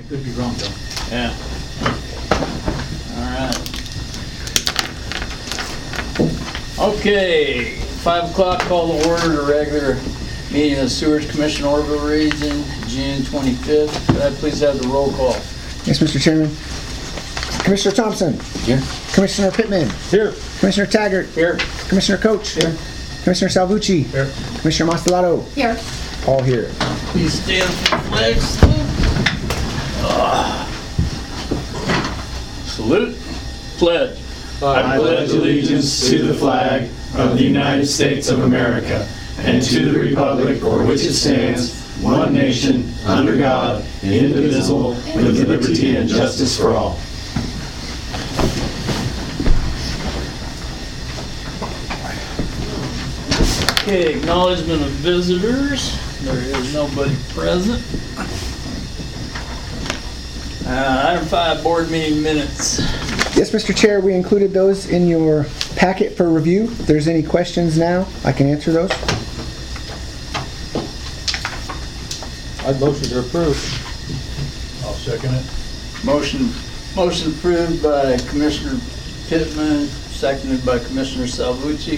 Could be wrong, though. Yeah. All right. Okay, 5 o'clock, call to order the regular meeting of the Sewers Commission, Oroville Region, June 25th. Could I please have the roll call? Yes, Mr. Chairman. Commissioner Thompson. Here. Commissioner Pittman. Here. Commissioner Taggart. Here. Commissioner Coach. Here. Commissioner Salvucci. Here. Commissioner Mastelado. Here. All here. Please stand for the flag salute. Salute. Pledge. I pledge allegiance to the flag of the United States of America and to the republic for which it stands, one nation, under God, indivisible, with liberty and justice for all. Okay, acknowledgement of visitors. There is nobody present. Item 5, board meeting minutes. Yes, Mr. Chair, we included those in your packet for review. If there's any questions now, I can answer those. I'd motion to approve. I'll second it. Motion approved by Commissioner Pittman, seconded by Commissioner Salvucci.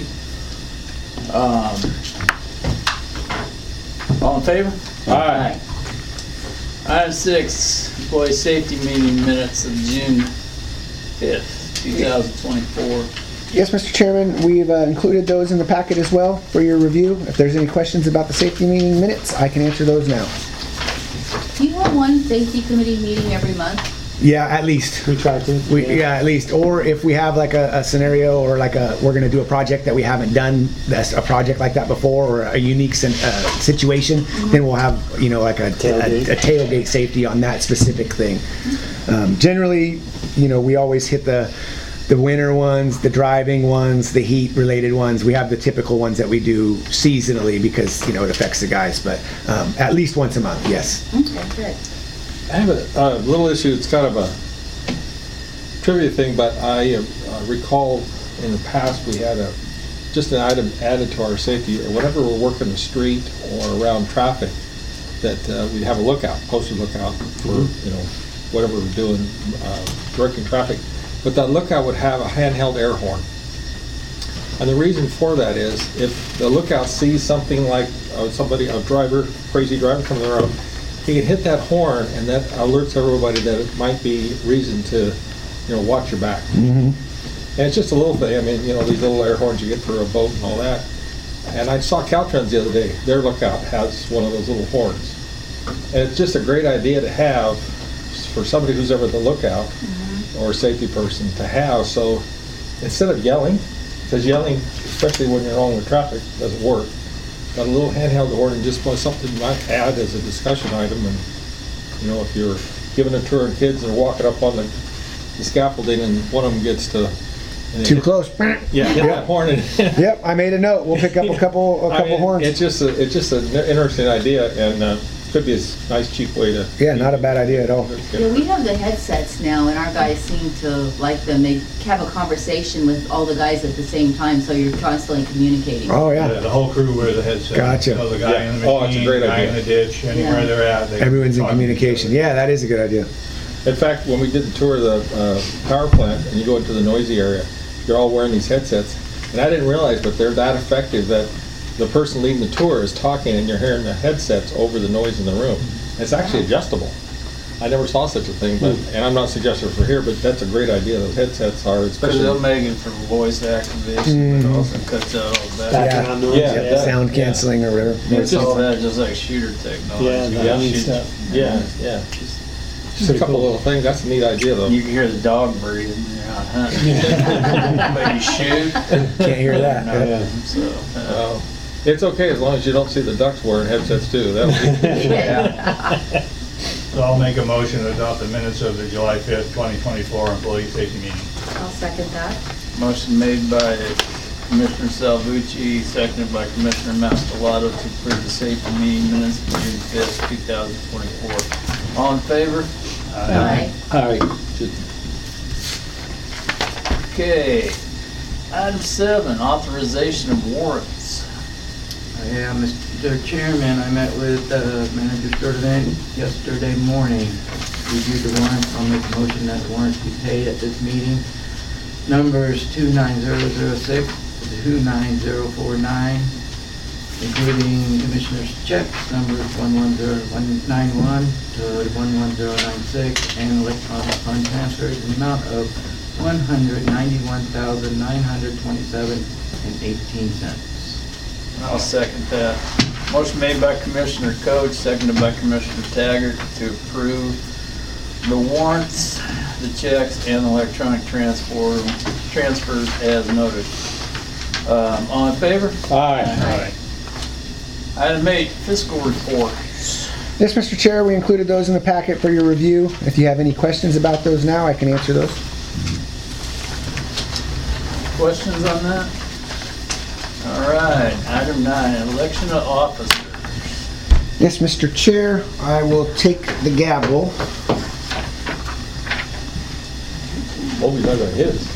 All in favor? Aye. Item 6, employee safety meeting minutes of June 5th, 2024. Yes, Mr. Chairman, we've included those in the packet as well for your review. If there's any questions about the safety meeting minutes, I can answer those now. Do you have one safety committee meeting every month? Yeah, at least. We try to. Yeah, at least. Or if we have like a scenario or like we're going to do a project that we haven't done a project like that before or a unique situation, then we'll have, like a tailgate safety on that specific thing. Generally, we always hit the winter ones, the driving ones, the heat related ones. We have the typical ones that we do seasonally because, it affects the guys, but at least once a month, yes. Okay, good. I have a little issue. It's kind of a trivia thing, but I recall in the past we had just an item added to our safety, or whenever we're working the street or around traffic, that we'd have a lookout, posted lookout for whatever we're doing, directing traffic. But that lookout would have a handheld air horn. And the reason for that is if the lookout sees something like a crazy driver coming around, he can hit that horn and that alerts everybody that it might be reason to, watch your back. Mm-hmm. And it's just a little thing. I mean, these little air horns you get for a boat and all that. And I saw Caltrans the other day. Their lookout has one of those little horns. And it's just a great idea to have for somebody who's ever the lookout or safety person to have. So instead of yelling, because yelling, especially when you're on with traffic, doesn't work. Got a little handheld horn and just something you might add as a discussion item. And if you're giving a tour of kids and they're walking up on the scaffolding and one of them gets to Too close. hit that horn. And Yep, I made a note. We'll pick up a couple horns. It's just an interesting idea and could be a nice cheap way to. Yeah, not a bad idea at all. Yeah, we have the headsets now, and our guys seem to like them. They have a conversation with all the guys at the same time, so you're constantly communicating. Oh yeah. The whole crew wear the headset. Gotcha. The guy in the machine, it's a great the guy idea. in the ditch, anywhere they're at. Everyone's in communication. Yeah, that is a good idea. In fact, when we did the tour of the power plant and you go into the noisy area, you're all wearing these headsets. And I didn't realize, but they're that effective that the person leading the tour is talking and you're hearing the headsets over the noise in the room. It's actually adjustable. I never saw such a thing, and I'm not suggesting for here, but that's a great idea. Those headsets are, Because especially. they'll make it for voice activation, but also cuts out all that. Yeah, sound canceling or whatever. It's all that, just like shooter technology. Yeah. Just a couple little things. That's a neat idea, though. You can hear the dog breathing when you're out hunting. But you shoot. Can't hear that. No, so, It's okay as long as you don't see the ducks wearing headsets too. That'll be. yeah. So I'll make a motion to adopt the minutes of the July 5th, 2024 employee safety meeting. I'll second that. Motion made by Commissioner Salvucci, seconded by Commissioner Mastelotto to approve the safety meeting minutes of June 5th, 2024. All in favor? Aye. Okay. Item 7, authorization of warrants. Yeah, Mr. Chairman, I met with Manager Sturdivant yesterday morning. reviewed the warrants. I'll make a motion that the warrants be paid at this meeting. Numbers 29006 to 29049, including Commissioner's checks, numbers 11091 to 11096, and electronic fund transfers in the amount of $191,927.18. I'll second that. Motion made by Commissioner Coach, seconded by Commissioner Taggart to approve the warrants, the checks, and electronic transfers as noted. All in favor? Aye. Item 8, fiscal report. Yes, Mr. Chair, we included those in the packet for your review. If you have any questions about those now, I can answer those. Questions on that? All right, item 9, election of officers. Yes, Mr. Chair, I will take the gavel. Hope he's not gonna hit us.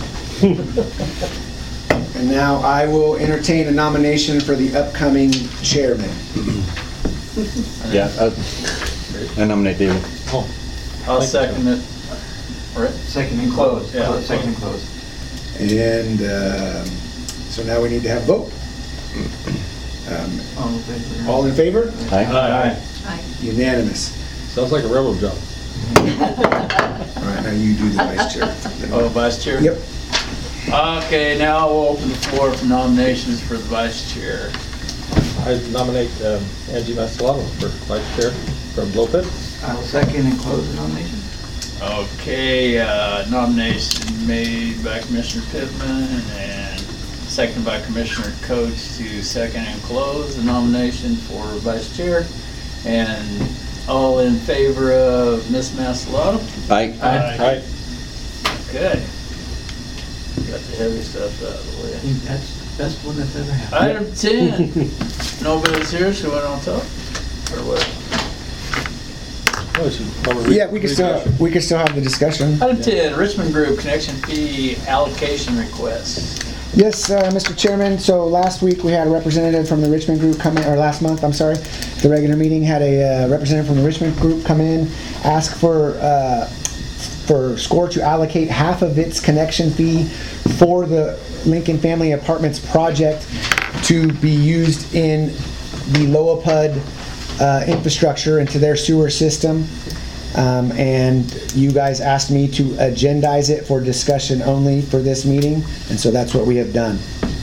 And now I will entertain a nomination for the upcoming chairman. Yeah, I nominate David. Oh, I'll second it. All right, Second and close. Yeah. Second and close. And so now we need to have a vote. All in favor? All in favor? Aye. Unanimous. sounds like a railroad job. All right, now you do the vice chair. Oh, Vice Chair? Yep. Okay, now we'll open the floor for nominations for the Vice Chair. I nominate Angie Mastellato for vice chair from Lopez. I'll second and close the nomination. Okay, nomination made by Commissioner Pittman and seconded by Commissioner Coates to second and close the nomination for Vice Chair. And all in favor of Ms. Mastellato? Aye. Aye. Okay. Got the heavy stuff out of the I way. think that's the best one that's ever happened. Item 10. Nobody's here, so I don't talk? Or what? Oh, we should probably Yeah, we can still have the discussion. Item 10, Richmond Group connection fee allocation request. Yes, Mr. Chairman, so last week we had a representative from the Richmond Group come in, or last month, I'm sorry, the regular meeting had a representative from the Richmond Group come in, ask for SCORE to allocate half of its connection fee for the Lincoln Family Apartments project to be used in the Loapud infrastructure into their sewer system. And you guys asked me to agendize it for discussion only for this meeting, and so that's what we have done.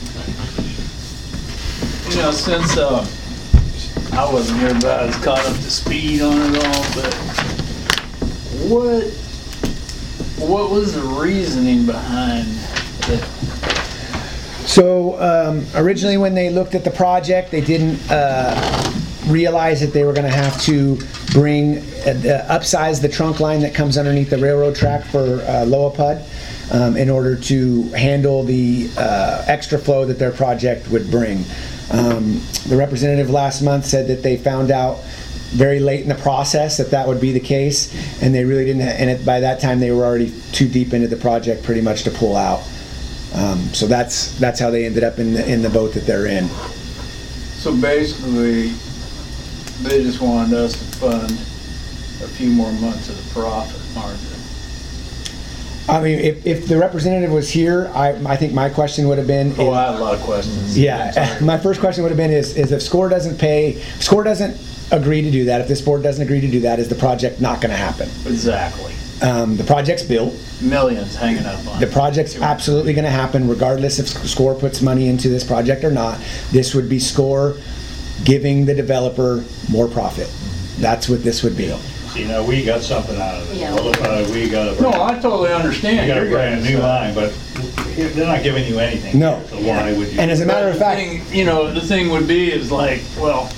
You know, since I wasn't here, but I was caught up to speed on it all, but what was the reasoning behind it? So originally when they looked at the project, they didn't realize that they were going to have to upsize the trunk line that comes underneath the railroad track for Loapud in order to handle the extra flow that their project would bring. The representative last month said that they found out very late in the process that would be the case, and they really didn't, and by that time they were already too deep into the project pretty much to pull out. So that's how they ended up in the boat that they're in. So basically, they just wanted us to fund a few more months of the profit margin. I mean, if the representative was here, I think my question would have been. Oh, I have a lot of questions. Yeah, my first question would have been is if SCORE doesn't agree to do that, if this board doesn't agree to do that, is the project not going to happen? Exactly. The project's built. Millions hanging up on The it. project's absolutely going to happen regardless if SCORE puts money into this project or not. This would be SCORE giving the developer more profit. That's what this would be. See, now we got something out of it. Yeah. We got a. No, I totally understand. We got a Your brand guys' new side. line, but they're not giving you anything. No. So why would you? And as a matter of The fact, thing, the thing would be is like, well,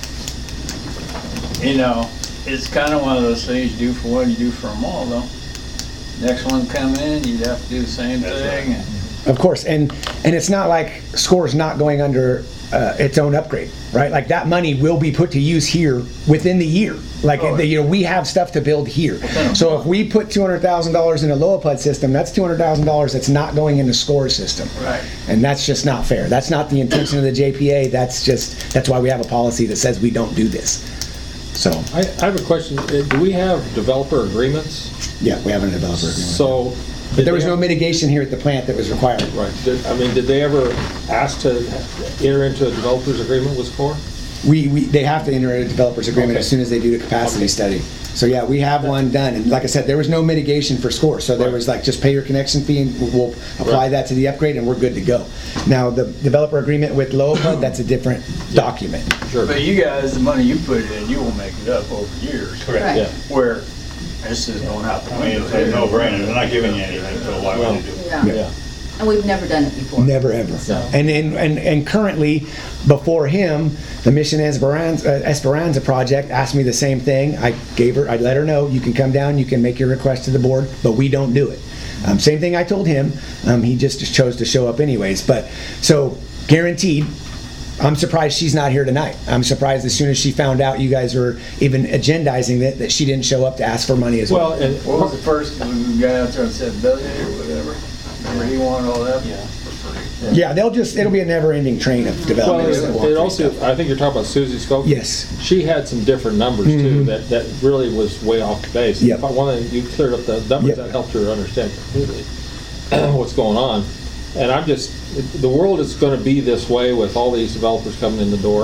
it's kind of one of those things, you do for one, you do for them all, though. Next one come in, you'd have to do the same That's thing. right. of course, and it's not like SCORE's not going under its own upgrade, right? Like that money will be put to use here within the year. Like we have stuff to build here. So if we put $200,000 in a Loapud system, that's $200,000 that's not going into SCORE's system. Right. And that's just not fair. That's not the intention of the JPA. That's why we have a policy that says we don't do this. So, I have a question. Do we have developer agreements? yeah, we have a developer agreement. So. But there was no mitigation here at the plant that was required. Right. Did they ever ask to enter into a developer's agreement with SCORE? They have to enter a developer's agreement as soon as they do the capacity study. So yeah, we have one done, and like I said, there was no mitigation for SCORE, so there was like, just pay your connection fee and we'll apply that to the upgrade and we're good to go. Now, the developer agreement with LOPA, that's a different document. Sure. But you guys, the money you put in, you will make it up over years. Correct. Yeah. Where this is going out the I mean, window. it's a no-brainer, they're not giving you anything, so why would you do it? Yeah. Yeah. And we've never done it before. Never ever. So- And currently, before him, the Mission Esperanza project asked me the same thing. I let her know, you can come down, you can make your request to the board, but we don't do it. Same thing I told him. He just chose to show up anyways. But so guaranteed. I'm surprised she's not here tonight. I'm surprised as soon as she found out you guys were even agendizing it, that she didn't show up to ask for money as well. Well, and What was the first, when we got out there and said billion or whatever? Remember he wanted all that? Yeah. Yeah, it'll be a never-ending train of well, developments. that walk it through also, stuff. I think you're talking about Susie Scopes. Yes. She had some different numbers too, that really was way off the base. Yep. One thing, you cleared up the numbers, Yep. that helped her understand completely what's going on. And the world is gonna be this way with all these developers coming in the door.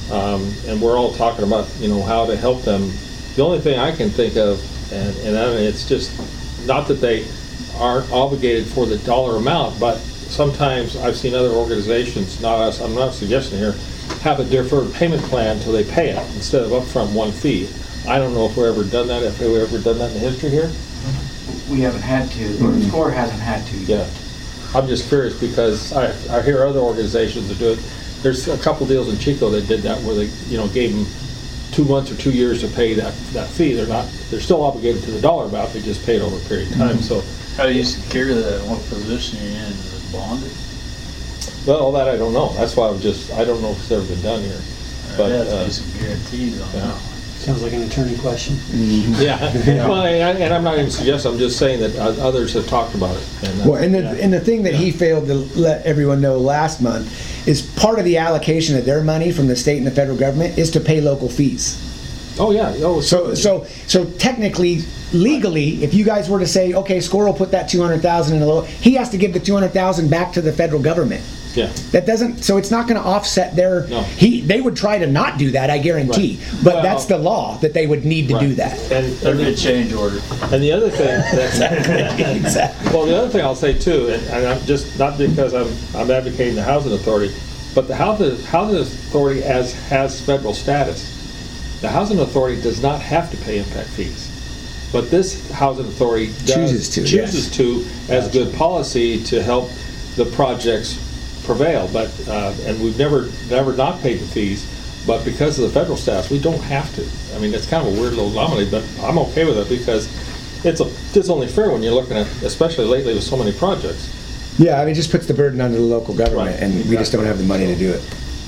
And we're all talking about, how to help them. The only thing I can think of, and I mean, it's just, not that they aren't obligated for the dollar amount, but sometimes I've seen other organizations, not us, I'm not suggesting here, have a deferred payment plan till they pay it instead of upfront one fee. I don't know if we've ever done that, if we've ever done that in the history here. We haven't had to, or SCORE hasn't had to Yeah. yet. I'm just curious because I hear other organizations that do it. There's a couple deals in Chico that did that where they, gave them 2 months or 2 years to pay that fee. They're still obligated to the dollar amount, they just pay it over a period of time, so. How do you secure that? What position you're in? Is it bonded? Well, all that I don't know. That's why I don't know if it's ever been done here. But, There has to be some guarantees on yeah. that. Sounds like an attorney question. Yeah, well, and I'm not even suggesting, I'm just saying that others have talked about it. Well, and the thing that he failed to let everyone know last month is part of the allocation of their money from the state and the federal government is to pay local fees. Oh, yeah. Oh, So technically, legally, if you guys were to say, okay, SCORE will put that 200,000 in a low, he has to give the 200,000 back to the federal government. yeah. That doesn't, so it's not going to offset their. No. They would try to not do that, I guarantee. Right. But Well, that's the law that they would need to do Right. that. There'd be a change order. And the other thing that's Exactly. well, the other thing I'll say too, and I'm just not because I'm advocating the housing authority, but the housing authority has federal status. The housing authority does not have to pay impact fees, but this housing authority Chooses to, chooses yes. to as good policy to help the projects prevail. But and we've never not paid the fees. But because of the federal status, we don't have to. I mean, it's kind of a weird little anomaly, but I'm okay with it because it's only fair when you're looking at, especially lately with so many projects. Yeah, I mean, it just puts the burden on the local government, Right, and we just don't have the money to do it.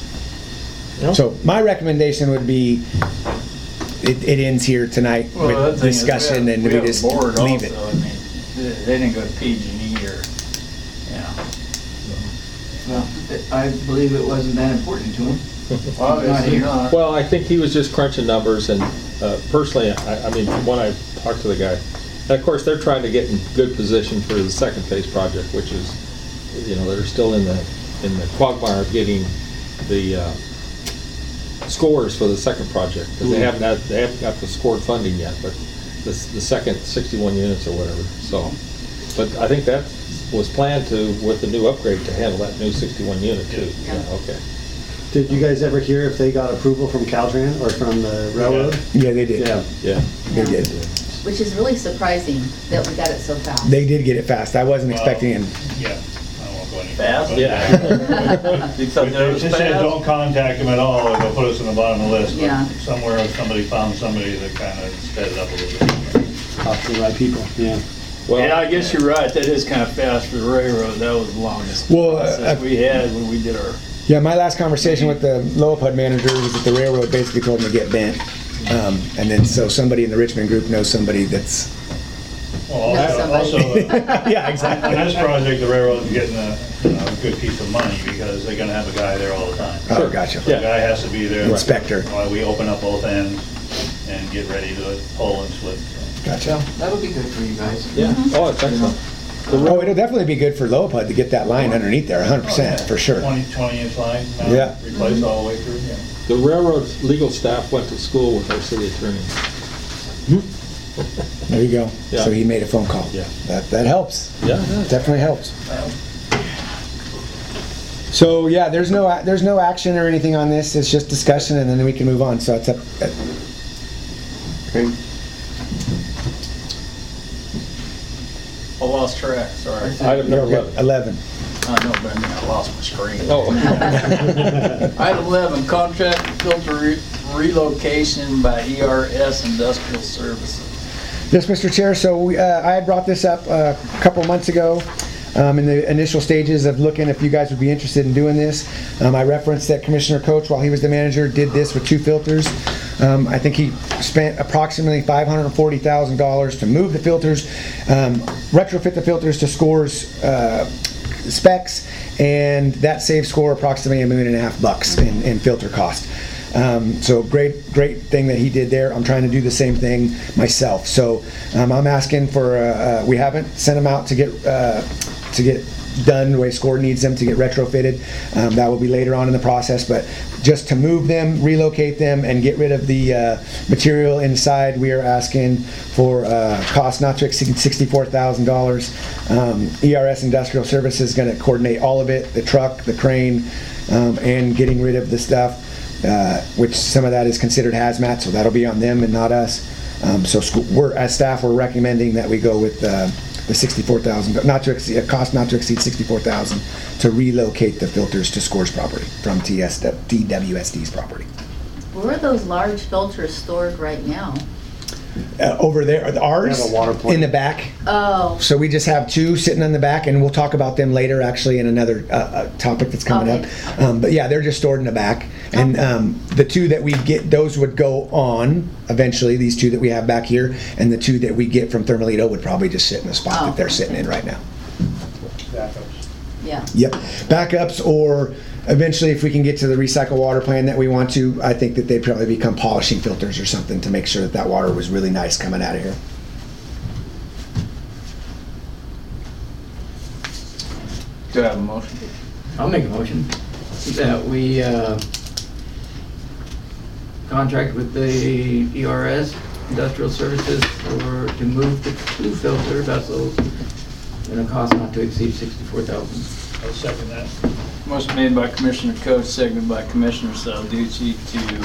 You know? So my recommendation would be, it ends here tonight Well, the with other thing is discussion, and we have a just board leave it. also. I mean, they didn't go to PG&E or, Well, I believe it wasn't that important to him. obviously here. not. Well, I think he was just crunching numbers, and personally, I mean, from when I talked to the guy, and of course, they're trying to get in good position for the second phase project, which is, they're still in the quagmire of getting the scores for the second project, because they haven't got the scored funding yet, but the second 61 units or whatever. So, but I think that was planned with the new upgrade to handle that new 61 unit too. Yeah. Yeah, okay. Did you guys ever hear if they got approval from Caltrans or from the railroad? Yeah, they did. Yeah. Yeah. They did. Which is really surprising that we got it so fast. They did get it fast. I wasn't expecting it. Yeah, I won't go any Fast? further. Yeah. You thought that They was just said, fast? don't contact them at all, or they'll put us on the bottom of the list. But Yeah. somewhere somebody found somebody that kind of sped it up a little bit. Talk to the right people, yeah. Well, Yeah, I guess you're right, that is kind of fast for the railroad, that was the longest Well, process we had when we did our, Yeah, my last conversation with the Lilliput manager was that the railroad basically told them to get bent. And then, so somebody in the Richmond group knows somebody that's. Well, No, also, Yeah, on exactly. this project, the railroad's getting a good piece of money because they're gonna have a guy there all the time. Oh, gotcha. The guy has to be there. Inspector. While we open up both ends, get ready to pull and slip. So. Gotcha. That'll be good for you guys. Yeah, oh, it's excellent. Oh, it'll definitely be good for Lopud to get that line underneath there, 100%, for sure. 20-inch line, Yeah. replace all the way through, yeah. The railroad's legal staff went to school with our city attorney. There you go. Yeah. So he made a phone call. Yeah. That helps. Yeah, it does. Definitely helps. So yeah, there's no action or anything on this. It's just discussion, and then we can move on. So it's up. Okay. I lost track, sorry. Item number 11. 11. I know, but I mean, I lost my screen. Oh, Item 11, contract filter relocation by ERS Industrial Services. Yes, Mr. Chair. So I had brought this up a couple months ago in the initial stages of looking if you guys would be interested in doing this. I referenced that Commissioner Coach, while he was the manager, did this with 2 filters. I think he spent approximately $540,000 to move the filters, retrofit the filters to Score's specs, and that saved Score approximately $1.5 million in filter cost. So great thing that he did there. I'm trying to do the same thing myself. So I'm asking for, we haven't sent them out to get done the way Score needs them to get retrofitted. That will be later on in the process, but just to move them, relocate them, and get rid of the material inside, we are asking for cost not to exceed $64,000. ERS Industrial Services is going to coordinate all of it, the truck, the crane, and getting rid of the stuff, which some of that is considered hazmat, so that'll be on them and not us. So we're, as staff, we're recommending that we go with the $64,000, cost not to exceed $64,000 to relocate the filters to Score's property from TWSD's property. Where are those large filters stored right now? Over there, ours, They have a water plant. in the back. Oh, So we just have 2 sitting on the back, and we'll talk about them later, actually, in another topic that's coming Okay. up. But yeah, they're just stored in the back. And the 2 that we get, those would go on eventually, these 2 that we have back here, and the 2 that we get from Thermalito would probably just sit in the spot Oh. that they're sitting in right now. yeah. Yep, backups, or eventually if we can get to the recycle water plan that we want to, I think that they'd probably become polishing filters or something to make sure that that water was really nice coming out of here. Do I have a motion? I'll make a motion that we contract with the ERS Industrial Services to move the 2 filter vessels in a cost not to exceed $64,000. I'll second that. Motion made by Commissioner Coach, seconded by Commissioner Salducci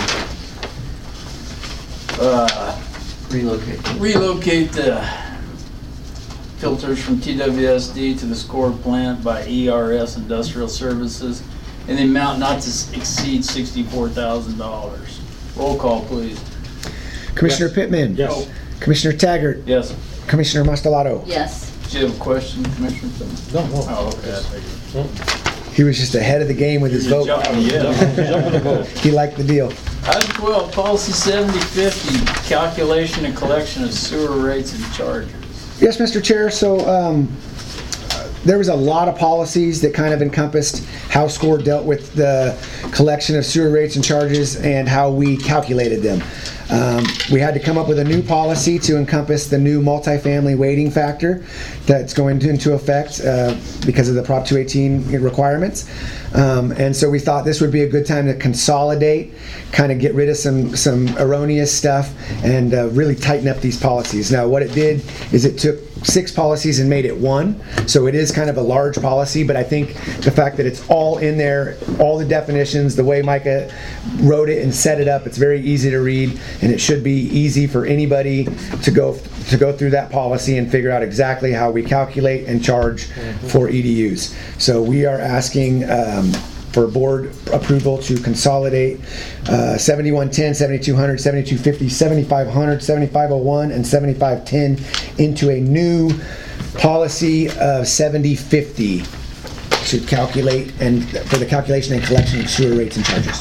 to relocate the filters from TWSD to the Score plant by ERS Industrial Services in the amount not to exceed $64,000. Roll call, please. Commissioner Pittman? yes. Commissioner Taggart? Yes. Commissioner Mastelotto? Yes. Do you have a question, Commissioner Pittman? No. Oh, okay. He was just ahead of the game with his vote. Yeah. Jump in the boat. He liked the deal. Item 12, policy 7050, calculation and collection of sewer rates and charges. Yes, Mr. Chair. So there was a lot of policies that kind of encompassed how Score dealt with the collection of sewer rates and charges and how we calculated them. We had to come up with a new policy to encompass the new multifamily weighting factor that's going into effect because of the Prop 218 requirements. And so we thought this would be a good time to consolidate, kind of get rid of some erroneous stuff, and really tighten up these policies. Now, what it did is it took 6 policies and made it 1. So it is kind of a large policy, but I think the fact that it's all in there, all the definitions, the way Micah wrote it and set it up, it's very easy to read, and it should be easy for anybody to go through that policy and figure out exactly how we calculate and charge for EDUs. So we are asking for board approval to consolidate 7110, 7200, 7250, 7500, 7501, and 7510 into a new policy of 7050 to calculate and for the calculation and collection of sewer rates and charges.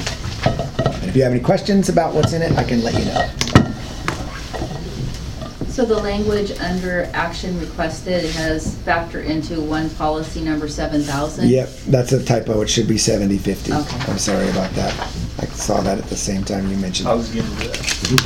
And if you have any questions about what's in it, I can let you know. So the language under action requested has factor into one policy number 7,000? Yep, that's a typo. It should be 7050. Okay. I'm sorry about that. I saw that at the same time you mentioned I it. was getting to that.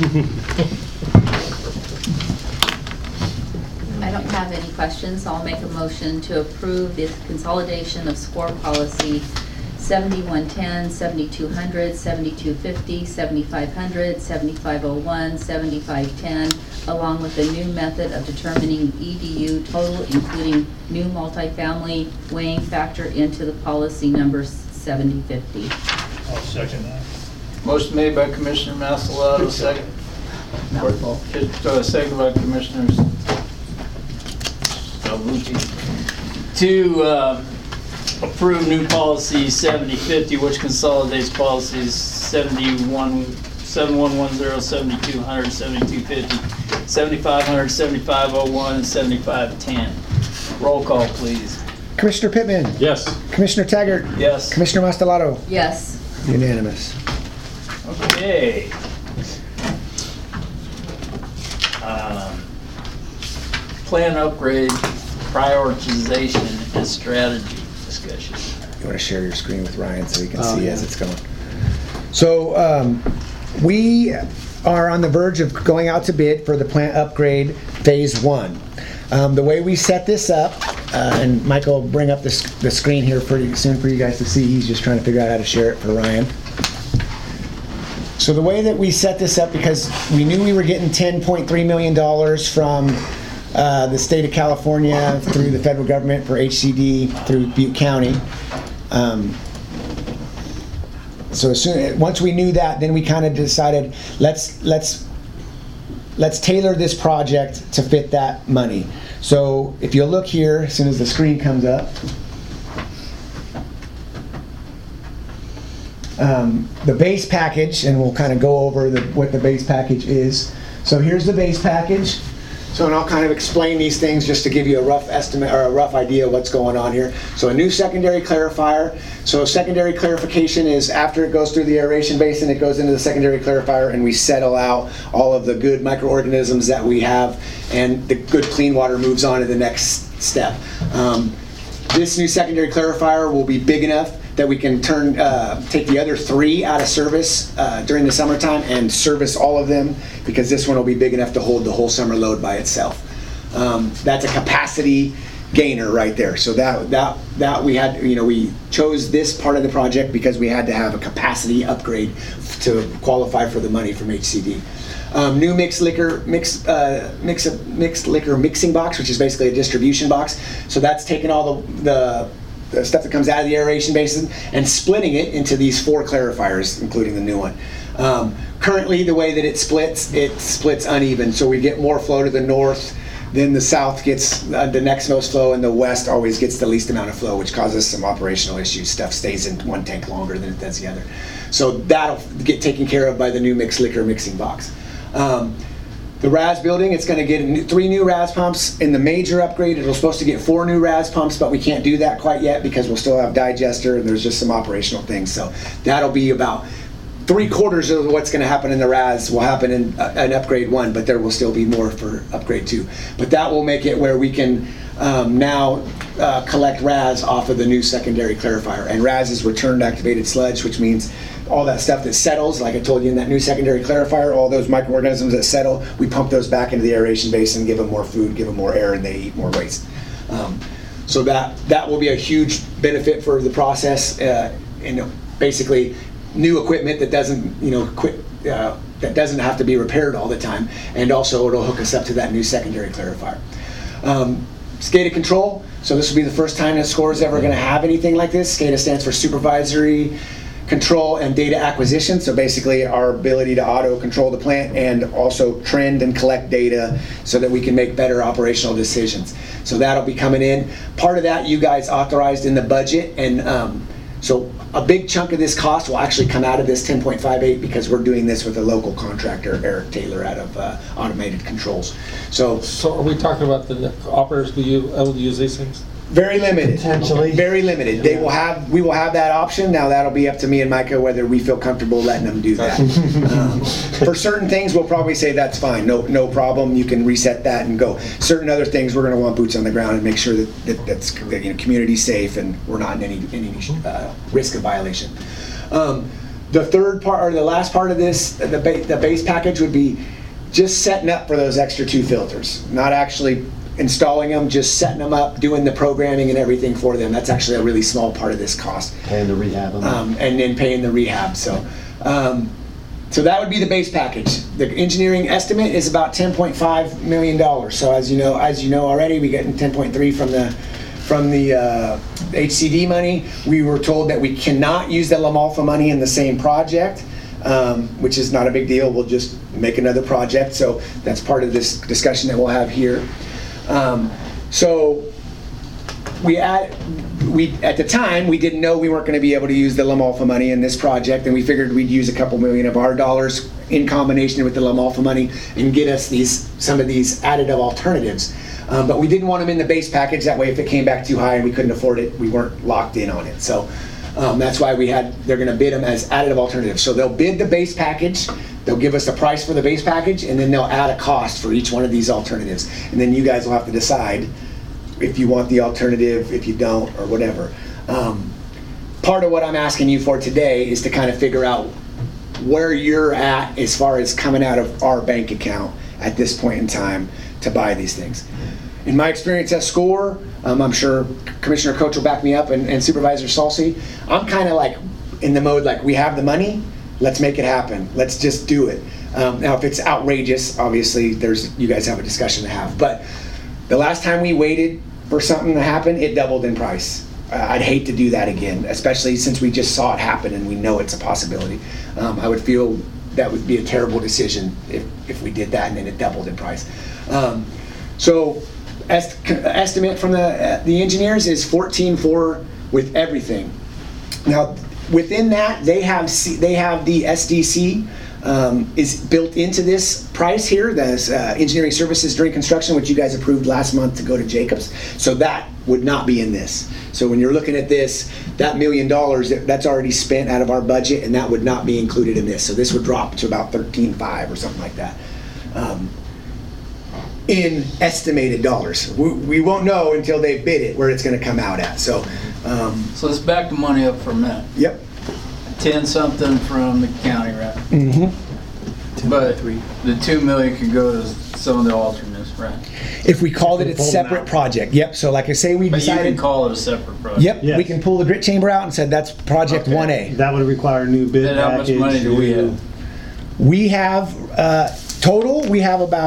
I don't have any questions. I'll make a motion to approve the consolidation of SCORE policy 7110, 7200, 7250, 7500, 7501, 7510, along with a new method of determining EDU total, including new multifamily weighing factor into the policy number 7050. I'll second that. Motion made by Commissioner Masalado, second. Second by Commissioner Salvucci. To approve new policy 7050, which consolidates policies 7110, 7200, 7250, 7500, 7501, and 7510. Roll call, please. Commissioner Pittman. Yes. Commissioner Taggart. Yes. Commissioner Mastelado. Yes. Unanimous. Okay. Plan upgrade, prioritization, and strategy discussion. You want to share your screen with Ryan so he can Oh, see yeah. as it's going. So we are on the verge of going out to bid for the plant upgrade phase 1. The way we set this up, and Michael will bring up the screen here pretty soon for you guys to see. He's just trying to figure out how to share it for Ryan. So the way that we set this up, because we knew we were getting $10.3 million from the state of California through the federal government for HCD through Butte County. So once we knew that, then we kind of decided let's tailor this project to fit that money. So if you look here, as soon as the screen comes up, the base package, and we'll kind of go over what the base package is. So here's the base package. So, and I'll kind of explain these things just to give you a rough estimate or a rough idea of what's going on here. So a new secondary clarifier. So secondary clarification is after it goes through the aeration basin, it goes into the secondary clarifier and we settle out all of the good microorganisms that we have, and the good clean water moves on to the next step. This new secondary clarifier will be big enough that we can take the other 3 out of service during the summertime and service all of them, because this one will be big enough to hold the whole summer load by itself. That's a capacity gainer right there. So that we had, we chose this part of the project because we had to have a capacity upgrade to qualify for the money from HCD. New mixed liquor mixing box, which is basically a distribution box. So that's taking all the stuff that comes out of the aeration basin and splitting it into these 4 clarifiers, including the new one. Currently, the way that it splits uneven. So we get more flow to the north, then the south gets the next most flow, and the west always gets the least amount of flow, which causes some operational issues. Stuff stays in one tank longer than it does the other. So that'll get taken care of by the new mixed liquor mixing box. The RAS building, it's going to get 3 new RAS pumps. In the major upgrade, it was supposed to get 4 new RAS pumps, but we can't do that quite yet because we'll still have digester and there's just some operational things. So that'll be about 3/4 of what's going to happen in the RAS will happen in an upgrade 1, but there will still be more for upgrade 2. But that will make it where we can now collect RAS off of the new secondary clarifier. And RAS is returned activated sludge, which means all that stuff that settles, like I told you in that new secondary clarifier, all those microorganisms that settle, we pump those back into the aeration basin, give them more food, give them more air, and they eat more waste. So that will be a huge benefit for the process, and basically new equipment that doesn't that doesn't have to be repaired all the time, and also it'll hook us up to that new secondary clarifier. SCADA control. So this will be the first time that SCORE is ever going to have anything like this. SCADA stands for Supervisory Control and Data Acquisition. So basically our ability to auto control the plant and also trend and collect data so that we can make better operational decisions. So that'll be coming in. Part of that you guys authorized in the budget, and so a big chunk of this cost will actually come out of this 10.58 because we're doing this with a local contractor, Eric Taylor, out of Automated Controls. So are we talking about the operators be able to use these things? Very limited. Potentially. Very limited. We will have that option. Now that'll be up to me and Micah whether we feel comfortable letting them do that. For certain things, we'll probably say that's fine. No problem. You can reset that and go. Certain other things, we're going to want boots on the ground and make sure that's community safe and we're not in any risk of violation. The third part, or the last part of this, the base package would be just setting up for those extra 2 filters. Not actually installing them, just setting them up, doing the programming and everything for them. That's actually a really small part of this cost. Paying the rehab. And then paying the rehab. So that would be the base package. The engineering estimate is about $10.5 million. So as you know already, we get 10.3 from the HCD money. We were told that we cannot use the LaMalfa money in the same project, which is not a big deal. We'll just make another project. So that's part of this discussion that we'll have here. So at the time, we didn't know we weren't going to be able to use the LaMalfa money in this project, and we figured we'd use a couple million of our dollars in combination with the LaMalfa money and get us some of these additive alternatives. But we didn't want them in the base package. That way, if it came back too high and we couldn't afford it, we weren't locked in on it. So that's why they're going to bid them as additive alternatives. So they'll bid the base package. They'll give us the price for the base package, and then they'll add a cost for each one of these alternatives. And then you guys will have to decide if you want the alternative, if you don't, or whatever. Part of what I'm asking you for today is to kind of figure out where you're at as far as coming out of our bank account at this point in time to buy these things. In my experience at SCORE, I'm sure Commissioner Coach will back me up, and Supervisor Salsi, I'm kind of like in the mode like, we have the money, let's make it happen. Let's just do it. Now, if it's outrageous, obviously, you guys have a discussion to have. But the last time we waited for something to happen, it doubled in price. I'd hate to do that again, especially since we just saw it happen and we know it's a possibility. I would feel that would be a terrible decision if we did that and then it doubled in price. So estimate from the engineers is 14.4 with everything. Now, within that, they have the SDC is built into this price here. That's engineering services during construction, which you guys approved last month to go to Jacobs. So that would not be in this. So when you're looking at this, that $1 million, that's already spent out of our budget, and that would not be included in this. So this would drop to about 13.5 or something like that. In estimated dollars. We won't know until they bid it where it's going to come out at. So let's back the money up for a minute. Yep. 10 something from the county, right? Mm-hmm. But the 2 million could go to some of the alternates, right? If we called it a separate project. Yep. So like I say, we But decided. you can call it a separate project. Yep. Yes. We can pull the grit chamber out and said that's project 1A. That would require a new bid Then how much package. money do we have? We have total. We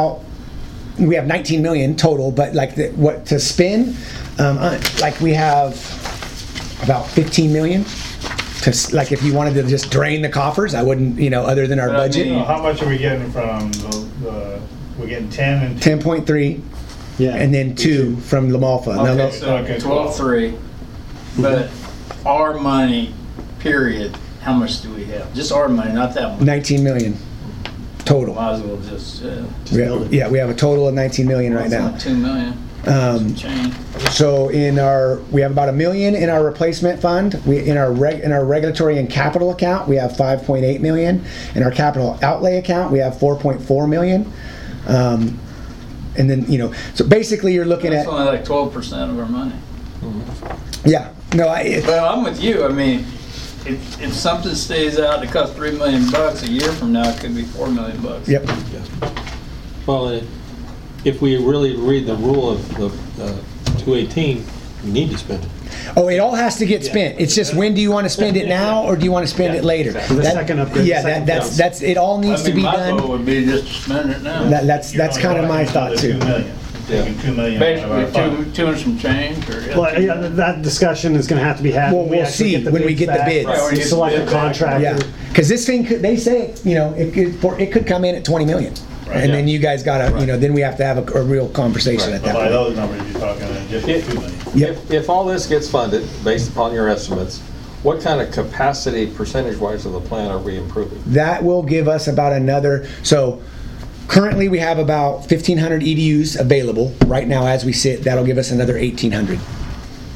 have 19 million total, but like what to spend, like we have about 15 million. Like if you wanted to just drain the coffers, I wouldn't, other than our But I budget. mean- How much are we getting from we're getting 10 and 10.3, Yeah. and then 2 from LaMalfa. Now, Okay, so Okay, 12.3. But our money, period, how much do we have? Just our money, not that much. 19 million total. Might as well just, We have a total of 19 million right now. 2 million. Change. So we have about $1 million in our replacement fund. In our regulatory and capital account, we have 5.8 million. In our capital outlay account, we have 4.4 million. And then so basically you're looking That's at only like 12% of our money. yeah. No, But I'm with you. I mean, if something stays out that costs $3 million a year from now, it could be $4 million. Yep. Well, if we really read the rule of the 218, we need to spend it. Oh, it all has to get spent. It's just when do you want to spend it now or do you want to spend it later? So the second upgrade. Yeah, that's it. All needs to be my vote done. would be just to spend it now. That's kind of my thought too. 2 million. Taking 2 million out of our Basically, fund. two and some change, or? Well, yeah, that discussion is going to have to be had. Well, when we we'll actually see when we get the back. bids. Right, when we get the Select bid a back. contractor. Yeah, because this thing they say it could come in at 20 million, and then you guys gotta then we have to have a real conversation at But that by point. those numbers, you're talking an additional 2 million. Yep. If all this gets funded, based upon your estimates, what kind of capacity percentage-wise of the plant are we improving? That will give us about another. So currently we have about 1,500 EDUs available right now as we sit. That'll give us another 1,800.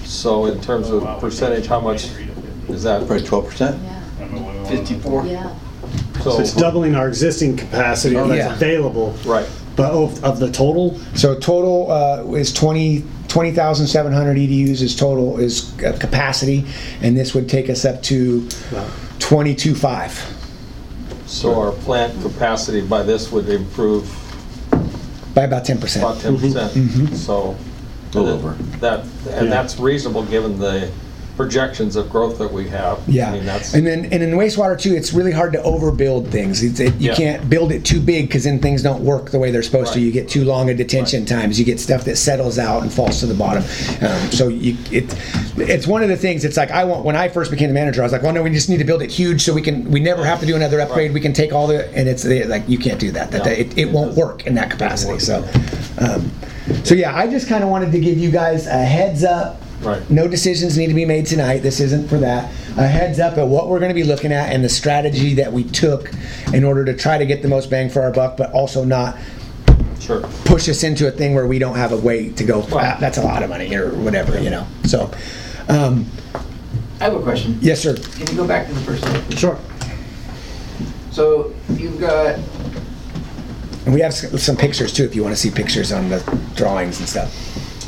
So in terms of percentage, how much is that? Probably 12%? Yeah, 54. yeah. So it's doubling our existing capacity that's Yeah. available. Right. But of the total, So total is 20,700 EDUs is total is capacity, and this would take us up to 22.5. So our plant capacity by this would improve By about 10%. about 10%. So A little over. and that's reasonable given the projections of growth that we have. Yeah, I mean, that's, and in wastewater too, it's really hard to overbuild things. You Yeah. can't build it too big because then things don't work the way they're supposed to. Right. You get too long of detention times. You get stuff that settles out and falls to the bottom. So it's one of the things. It's like when I first became the manager, I was like, well, no, we just need to build it huge so we never have to do another upgrade. Right. We can take all the and it's like you can't do that. No, It won't work in that capacity. So yeah, I just kind of wanted to give you guys a heads up. right. No decisions need to be made tonight. This isn't for that. A heads up at what we're going to be looking at and the strategy that we took in order to try to get the most bang for our buck, but also not Sure. push us into a thing where we don't have a way to go, Right. that's a lot of money or whatever, you know. So, I have a question. yes, sir. Can you go back to the first slide, please? sure. So you've got, And we have some pictures too, if you want to see pictures on the drawings and stuff.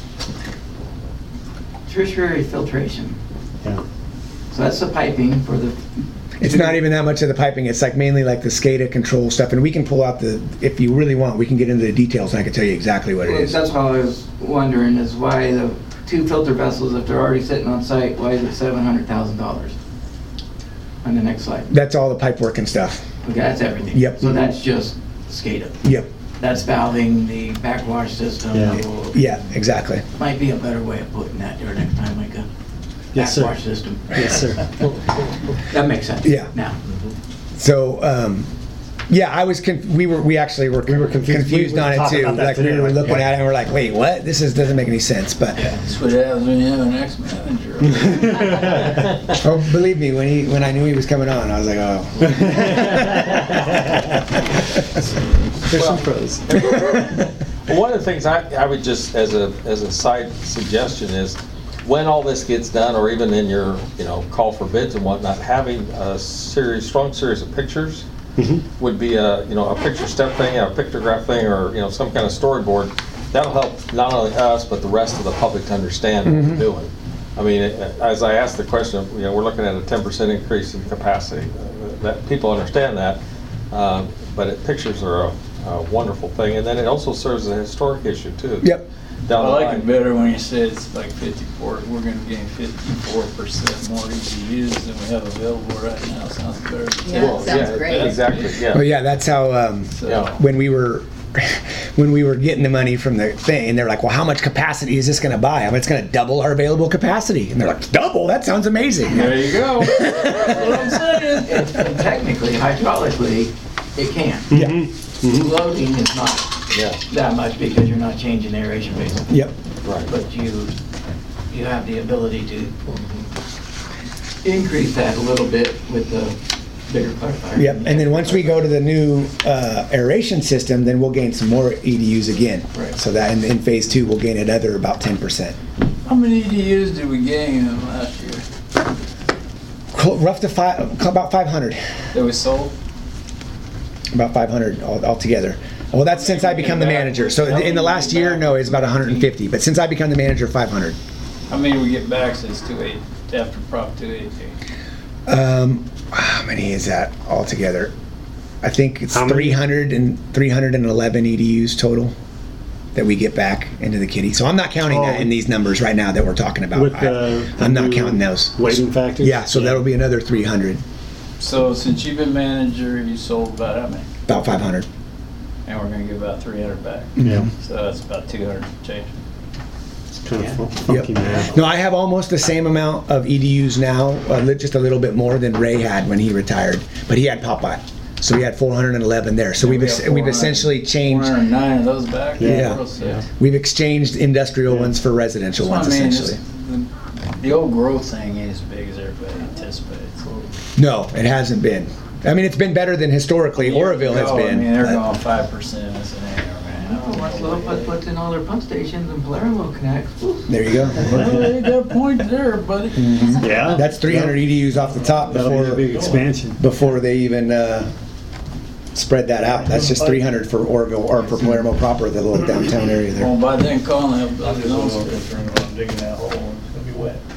tertiary filtration. Yeah. So that's the piping for the. It's not even that much of the piping. It's like mainly like the SCADA control stuff. And we can pull out if you really want, we can get into the details and I can tell you exactly what it Well, is. that's all I was wondering is why the 2 filter vessels, if they're already sitting on site, why is it $700,000? On the next slide. That's all the pipe work and stuff. Okay, that's everything. Yep. So that's just SCADA. Yep. That's valving the backwash system. Yeah. Yeah, exactly. Might be a better way of putting that there next time, like a Yes, sir. backwash system. Yes, sir. That makes sense. Yeah. Now. So, yeah, I was we actually were confused We were on it talking too. about that Like we today, were like, looking yeah. at it and we're like, wait, what? Doesn't make any sense. But That's what happens when you have an ex-manager. oh, believe me, when I knew he was coming on, I was like, oh. There's some pros. One of the things I would just, as a side suggestion is, when all this gets done, or even in your, call for bids and whatnot, having a strong series of pictures would be a picture step thing, a pictograph thing, or, some kind of storyboard. That'll help not only us, but the rest of the public to understand what we're doing. I mean, as I asked the question, we're looking at a 10% increase in capacity. That people understand that, but pictures are a wonderful thing, and then it also serves as a historic issue too. Yep. I Down the like line. it better when you say it's like 54, we're gonna gain 54% more EDUs than we have available right now. Sounds better. Yeah, Well, sounds great. Exactly. Yeah. Well, yeah, that's how So, when we were getting the money from the thing, and they're like, well, how much capacity is this going to buy? I mean, it's going to double our available capacity. And they're like, double? That sounds amazing. there you go. That's what I'm saying. And technically, hydraulically, it can. Yeah. Loading is not Yeah. that much because you're not changing aeration basically. Yep. Right. But you have the ability to increase that a little bit with the bigger clarifier. Yep. And then once we go to the new aeration system, then we'll gain some more EDUs again. Right. So that in phase 2, we'll gain another about 10%. How many EDUs did we gain in the last year Rough to about 500. that we sold? About 500 altogether. Well, that's since I become the manager. So in the last year, no, it's about 150. But since I become the manager, 500. How many we get back since 28, after Prop 288? How many is that altogether? I think it's How many? 311 EDUs total that we get back into the kitty. So I'm not counting that in these numbers right now that we're talking about. With the I'm not new counting those. Weighting factors? Yeah, so that'll be another 300, So since you've been manager, you sold about how many? about 500. And we're gonna get about 300 back. Yeah. So that's about 200 change. It's kind of funky, man. No, I have almost the same amount of EDUs now, just a little bit more than Ray had when he retired. But he had Popeye, so we had 411 there. So we've We have we've essentially changed. 409 of those back. Yeah. Real sick. We've exchanged industrial ones for residential That's ones, what I mean, essentially. the old growth thing ain't as big as everybody anticipated. No, it hasn't been. I mean, it's been better than historically Oroville has I been. mean, they're but- going 5% as an AR, man. Let's Well, if it puts in all their pump stations and Palermo connects, There you go. Well, you got a point there, buddy. Yeah. That's 300 EDUs off the top That'll be a big before, expansion. before they even spread that out. That's just 300 for Orville, or for Palermo proper, the little downtown area there. Well, by then, Colin, I'm have just a little concerned about digging that hole, it's gonna be wet.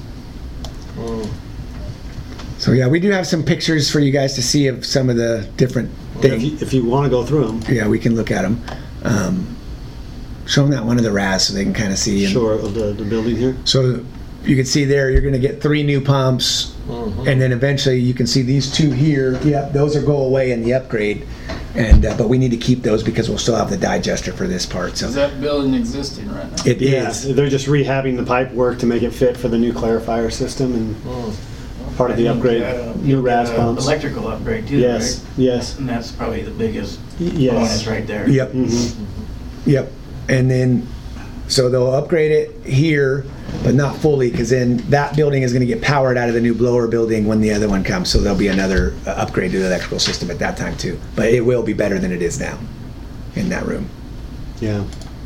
So yeah, we do have some pictures for you guys to see of some of the different things. If you want to go through them, Yeah, we can look at them. Show them that one of the RAS so they can kind of see. And sure, of the building here. so you can see there, you're going to get 3 new pumps, and then eventually you can see these 2 here. Yeah, those are go away in the upgrade, and but we need to keep those because we'll still have the digester for this part. So is that building existing right now? it Yeah, is. they're just rehabbing the pipe work to make it fit for the new clarifier system and part of the upgrade, new RAS pumps. electrical upgrade too, Yes, right? yes, And that's probably the biggest bonus yes. right there. Yep. Mhm. Yep. And then, so they'll upgrade it here, but not fully, because then that building is going to get powered out of the new blower building when the other one comes. So there'll be another upgrade to the electrical system at that time too. But it will be better than it is now in that room. Yeah.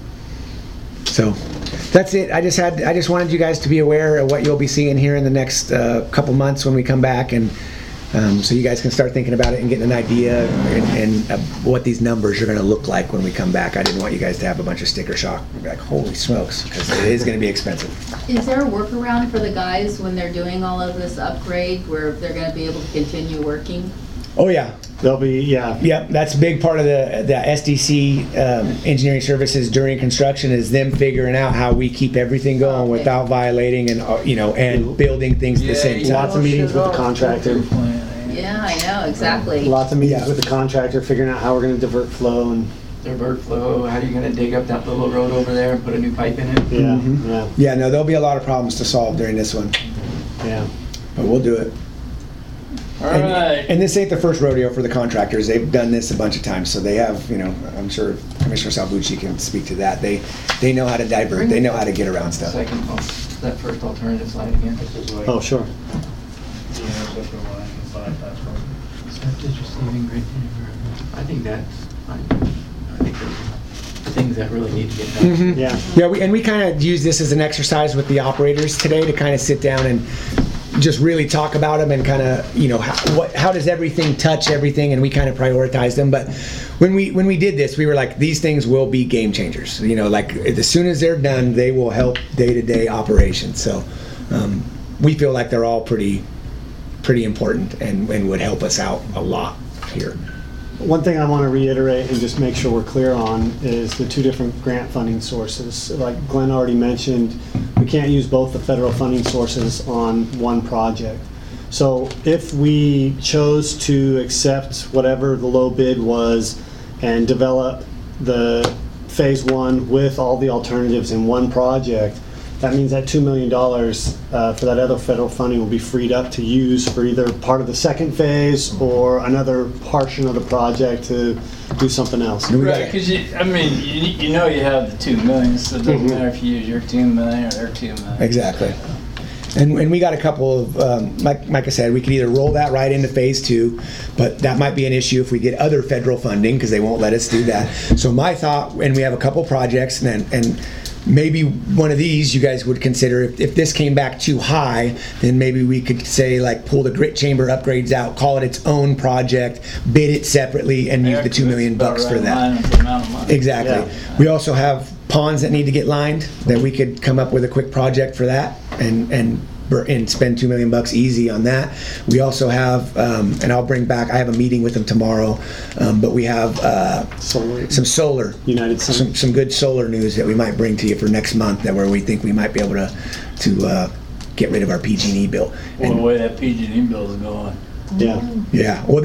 So that's it. I just wanted you guys to be aware of what you'll be seeing here in the next couple months when we come back, and so you guys can start thinking about it and getting an idea and what these numbers are going to look like when we come back. I didn't want you guys to have a bunch of sticker shock. Like, holy smokes, because it is going to be expensive. Is there a workaround for the guys when they're doing all of this upgrade where they're gonna be able to continue working? Oh yeah. They'll be, yeah. Yep, that's a big part of the SDC engineering services during construction is them figuring out how we keep everything going Okay. without violating and and building things at the same time. Lots of meetings with the contractor. Yeah, I know, exactly. Lots of meetings Yeah. with the contractor, figuring out how we're going to divert flow and, Divert flow, how are you gonna dig up that little road over there and put a new pipe in it? yeah, yeah, Yeah, no, there'll be a lot of problems to solve during this one, yeah. but we'll do it. All right. And this ain't the first rodeo for the contractors. They've done this a bunch of times, so they have, I'm sure Commissioner Salvucci can speak to that. They know how to divert. They know how to get around stuff. Second, that first alternative slide again. This is like Oh, sure. the intersection line and bypass road. I think that's, I think there's things that really need to get done. Yeah. Yeah, we kind of use this as an exercise with the operators today to kind of sit down and just really talk about them and kind of, how does everything touch everything, and we kind of prioritize them. But when we did this, we were like, these things will be game changers. Like as soon as they're done, they will help day-to-day operations. So we feel like they're all pretty important and would help us out a lot here. One thing I want to reiterate and just make sure we're clear on is the 2 different grant funding sources. Like Glenn already mentioned, we can't use both the federal funding sources on one project. So if we chose to accept whatever the low bid was and develop the phase 1 with all the alternatives in one project, that means that $2 million for that other federal funding will be freed up to use for either part of the second phase or another portion of the project to do something else. Right, because you have the 2 million, so it doesn't matter if you use your 2 million or their 2 million. Exactly. And we got a couple of, like I said, we could either roll that right into phase 2, but that might be an issue if we get other federal funding because they won't let us do that. So my thought, and we have a couple projects, and maybe one of these you guys would consider, if this came back too high, then maybe we could say like pull the grit chamber upgrades out, call it its own project, bid it separately, and use the $2 million for that. Exactly. Yeah. We also have ponds that need to get lined that we could come up with a quick project for that and spend $2 million easy on that. We also have, and I'll bring back, I have a meeting with them tomorrow, but we have Solar. some solar, United Sun. some good solar news that we might bring to you for next month, that where we think we might be able to get rid of our PG&E bill. Well, the way that PG&E bill is going. Yeah. Yeah, well,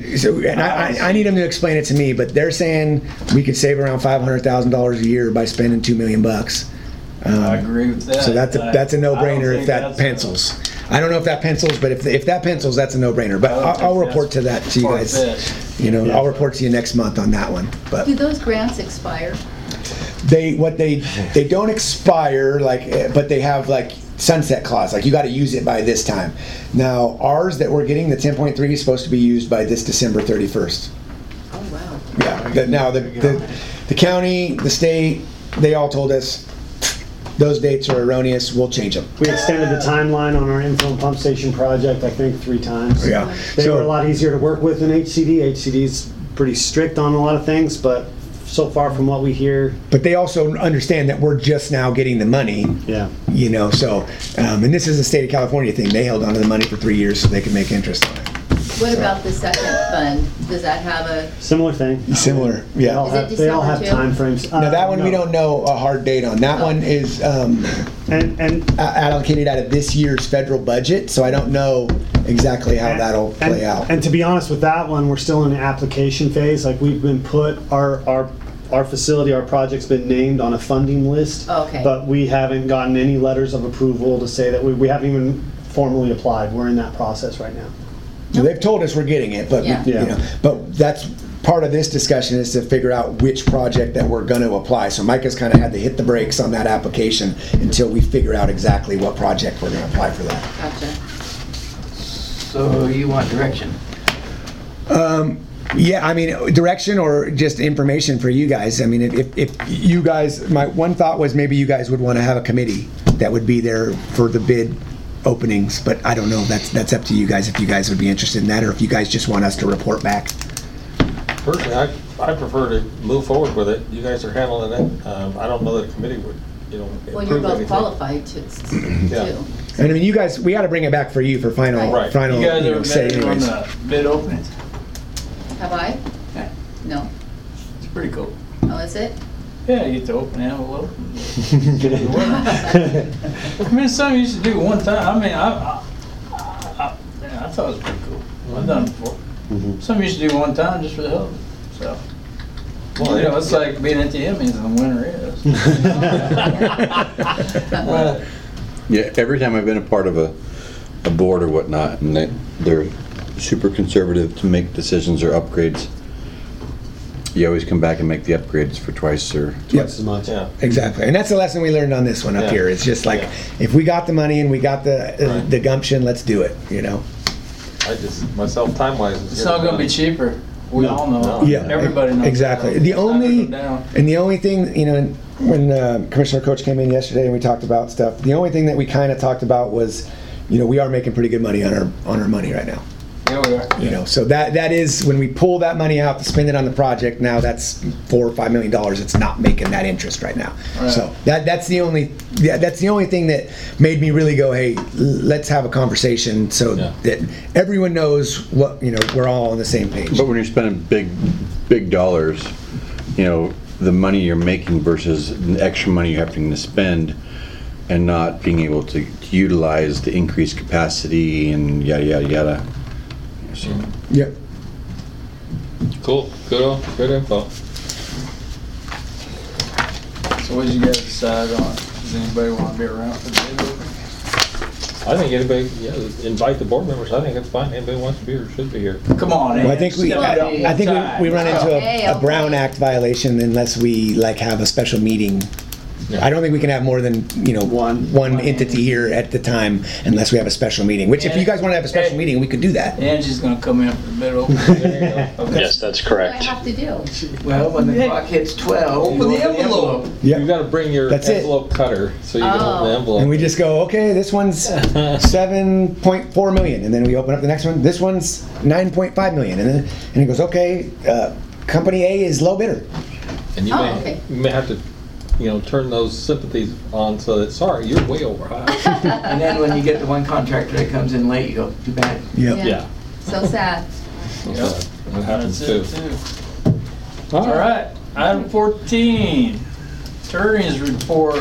I need them to explain it to me, but they're saying we could save around $500,000 a year by spending $2 million. I agree with that. So that's a I no-brainer don't if think that that's pencils. I don't know if that pencils, but if that pencils, that's a no-brainer. But I don't I'll think report to that to you guys. far-fetched. I'll report to you next month on that one. But Do those grants expire? they don't expire, but they have sunset clause, you got to use it by this time. Now ours that we're getting, the 10.3, is supposed to be used by this December 31st. Oh, wow. Yeah. Now the county, the state, they all told us those dates are erroneous, we'll change them. We extended the timeline on our infill pump station project, I think, 3 times. Yeah. They were a So, lot easier to work with than HCD. HCD's pretty strict on a lot of things, but so far from what we hear, but they also understand that we're just now getting the money, yeah. you know, so, and this is a state of California thing. They held onto the money for 3 years so they could make interest on it. What about the second fund? Does that have a, Similar thing. Similar, They all yeah. Is it have, they all have December too? timeframes. Now, that one, we don't know a hard date on. That one is And allocated out of this year's federal budget, so I don't know exactly how that'll play out. And to be honest with that one, we're still in the application phase. Like, we've been put, our facility, our project's been named on a funding list. Okay. But we haven't gotten any letters of approval to say that we haven't even formally applied. We're in that process right now. So they've told us we're getting it, but, Yeah. you know, but that's part of this discussion is to figure out which project that we're going to apply. So Micah's kind of had to hit the brakes on that application until we figure out exactly what project we're going to apply for that. gotcha. So you want direction? Yeah, I mean, direction or just information for you guys. I mean, if you guys, my one thought was maybe you guys would want to have a committee that would be there for the bid openings, but I don't know. That's up to you guys if you guys would be interested in that, or if you guys just want us to report back. Personally, I prefer to move forward with it. You guys are handling it. I don't know that a committee would, you know, Well, you're approve both anything. qualified to, Yeah. too. And I mean, you guys, we got to bring it back for you for final, Right. final, You guys you know, ever say been on anyways. the bid openings? Have I? Yeah. No. It's pretty cool. Oh, is it? Yeah, you get to open the envelope. I mean, something you used to do one time. I mean, I thought it was pretty cool. I've done it before. Some used to do one time just for the hell of it. So, Well, you know, it's like being at the Emmys and the winner is. Well, Yeah, every time I've been a part of a board or whatnot, and they're super conservative to make decisions or upgrades, you always come back and make the upgrades for twice or... Twice as much. yeah. Exactly, and that's the lesson we learned on this one up Yeah. here. It's just like, Yeah. if we got the money and we got Right. the gumption, let's do it, you know? I just, myself, time-wise. It's not gonna be cheaper. We No. all know. No. Yeah, Everybody knows. exactly. that. The It's not only gonna go down. and the only thing, you know, when Commissioner Coach came in yesterday and we talked about stuff, the only thing that we kind of talked about was, you know, we are making pretty good money on our money right now. Yeah, we are. You know, so that is when we pull that money out to spend it on the project. Now that's $4 or $5 million. It's not making that interest right now. Right. So that's the only thing that made me really go, hey, let's have a conversation so Yeah. that everyone knows what, you know, we're all on the same page. But when you're spending big dollars, you know, the money you're making versus the extra money you're having to spend and not being able to utilize the increased capacity and yada, yada, yada. So, Yep. Cool, good info. So what did you guys decide on? Does anybody want to be around for the bid opening? I think anybody, yeah, invite the board members. I think it's fine. Anybody wants to be here should be here. Come on, Well, I Ann, think we step it up I think one we run time. into Okay, a Brown okay. Act violation unless we like have a special meeting. Yeah. I don't think we can have more than, you know, one entity here at the time unless we have a special meeting, which if you guys want to have a special meeting, we could do that. Angie's gonna come in for the bid opening. There you go. Okay. Yes, that's What do I correct. have to do? Well, when the clock hits 12. Open you the envelope. You gotta bring your That's it. envelope cutter so you can open the Oh. envelope. And we just go, okay, this one's 7.4 million, and then we open up the next one. This one's 9.5 million, and it goes, okay, company A is low bidder. And you Oh, may, okay. you may have to, you know, turn those sympathies on so that, sorry, you're way over high. And then when you get the one contractor that comes in late, you go, too bad. Yep. Yeah. So sad. Yep. That happens too. That's it, too. All right, item 14, attorney's report.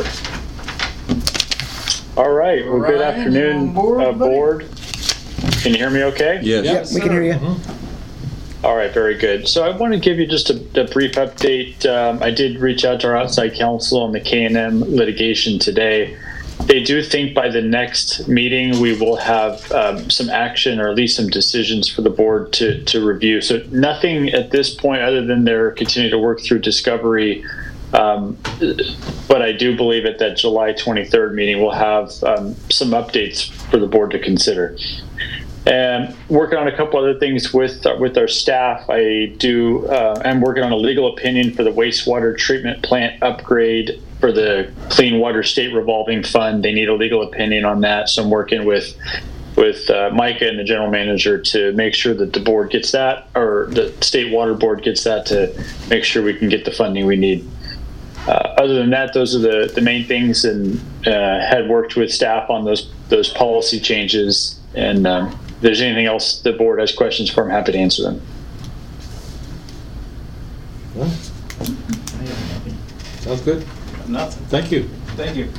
All right, well, good Ryan, afternoon, you on board, buddy? board. Can you hear me okay? yes. Yep, we can hear you. All right, very good. So I want to give you just a brief update. I did reach out to our outside counsel on the K&M litigation today. They do think by the next meeting we will have some action or at least some decisions for the board to review. So nothing at this point other than they're continuing to work through discovery. But I do believe at that July 23rd meeting we'll have some updates for the board to consider. And working on a couple other things with our staff. I'm working on a legal opinion for the wastewater treatment plant upgrade for the Clean Water State Revolving Fund. They need a legal opinion on that, so I'm working with Micah and the general manager to make sure that the board gets that, or the State Water Board gets that, to make sure we can get the funding we need. Other than that, those are the main things, and had worked with staff on those policy changes. And if there's anything else the board has questions for, I'm happy to answer them. Sounds good. Nothing. Thank you. Thank you.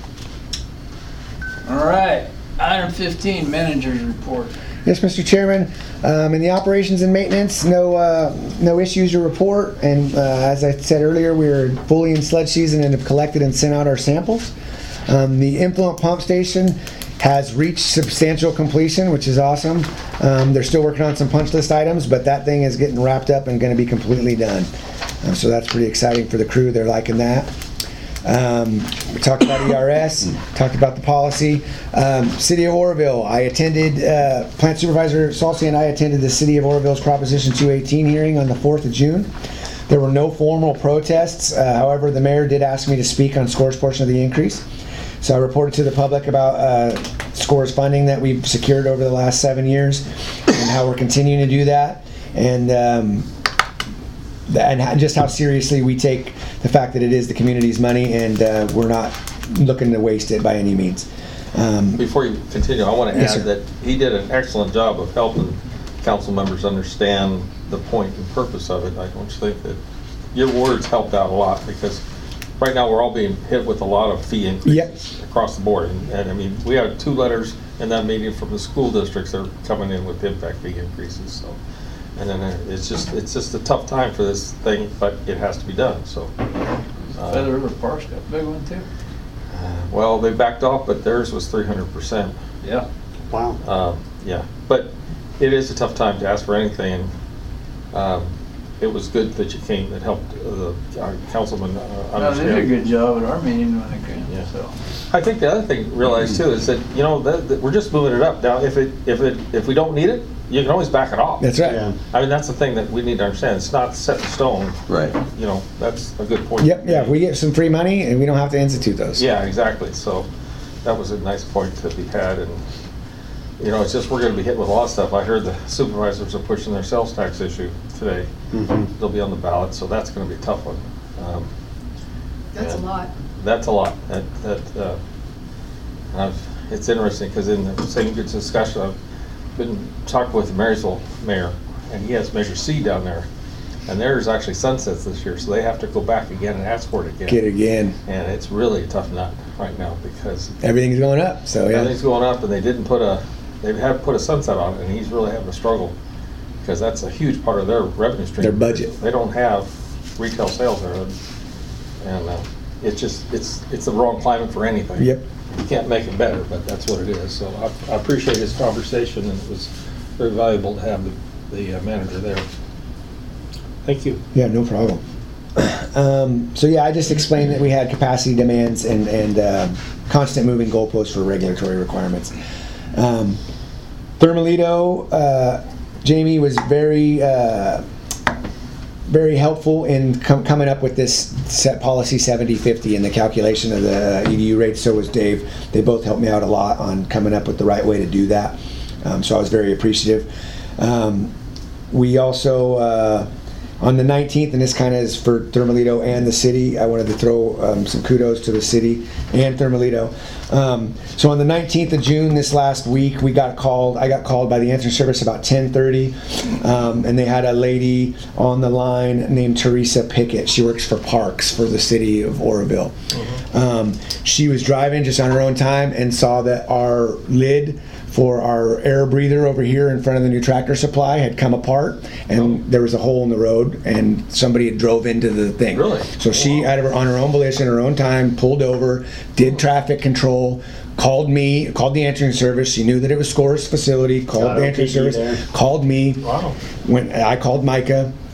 All right. Item 15, manager's report. Yes, Mr. Chairman. In the operations and maintenance, no issues to report. And as I said earlier, we're fully in sludge season and have collected and sent out our samples. The influent pump station has reached substantial completion, which is awesome. They're still working on some punch list items, but that thing is getting wrapped up and going to be completely done. So that's pretty exciting for the crew. They're liking that. We talked about ERS, talked about the policy. City of Oroville, I attended, Plant Supervisor Salsi and I attended the City of Oroville's Proposition 218 hearing on the 4th of June. There were no formal protests. However, the mayor did ask me to speak on SCORE's portion of the increase. So I reported to the public about SCORE's funding that we've secured over the last 7 years and how we're continuing to do that. And just how seriously we take the fact that it is the community's money, and we're not looking to waste it by any means. Before you continue, I want to Yes, add sir. that he did an excellent job of helping council members understand the point and purpose of it. I don't think that your words helped out a lot, because right now we're all being hit with a lot of fee increases across the board. And I mean, we had 2 letters in that meeting from the school districts that are coming in with impact fee increases. So, and then it's just a tough time for this thing, but it has to be done. So, Feather River Park's got a big one too. well, they backed off, but theirs was 300%. Yeah. Wow. Yeah, but it is a tough time to ask for anything. It was good that you came. It helped our councilman No, they did a understand. good job at our meeting when they came. Yeah. So. I think the other thing to realize too is that, you know, that we're just moving it up. Now, if we don't need it, you can always back it off. That's right. Yeah. I mean, that's the thing that we need to understand. It's not set in stone. Right. You know, that's a good point. Yep, yeah, we get some free money and we don't have to institute those. Yeah, exactly. So that was a nice point to be had. And, you know, it's just we're going to be hit with a lot of stuff. I heard the supervisors are pushing their sales tax issue today. Mhm. They'll be on the ballot, so that's going to be a tough one. That's a and lot. That's a lot. It's interesting because in the same good discussion, I've been talking with the Marysville mayor, and he has Measure C down there. And theirs actually sunsets this year, so they have to go back again and ask for it again. Get it again. And it's really a tough nut right now because Everything's going up, so yeah. everything's going up, and they had put a sunset on it, and he's really having a struggle because that's a huge part of their revenue stream. Their budget. They don't have retail sales there, and it's the wrong climate for anything. Yep. You can't make it better, but that's what it is. So I appreciate his conversation, and it was very valuable to have the manager there. Thank you. Yeah, no problem. So yeah, I just explained that we had capacity demands and constant moving goalposts for regulatory requirements. Thermalito, Jamie was very helpful in coming up with this set policy 70/50 and the calculation of the EDU rates. So was Dave. They both helped me out a lot on coming up with the right way to do that. So I was very appreciative. We also, on the 19th, and this kind of is for Thermalito and the city, I wanted to throw some kudos to the city and Thermalito. So on the 19th of June, this last week, I got called by the answering service about 10:30, and they had a lady on the line named Teresa Pickett. She works for Parks for the city of Oroville. She was driving just on her own time and saw that our lid for our air breather over here in front of the new Tractor Supply had come apart, and there was a hole in the road, and somebody had drove into the thing. Really? So she, on her own volition, her own time, pulled over, did traffic control, called the answering service. She knew that it was SCORE's facility, called the answering service, called me. Wow. When I called Micah,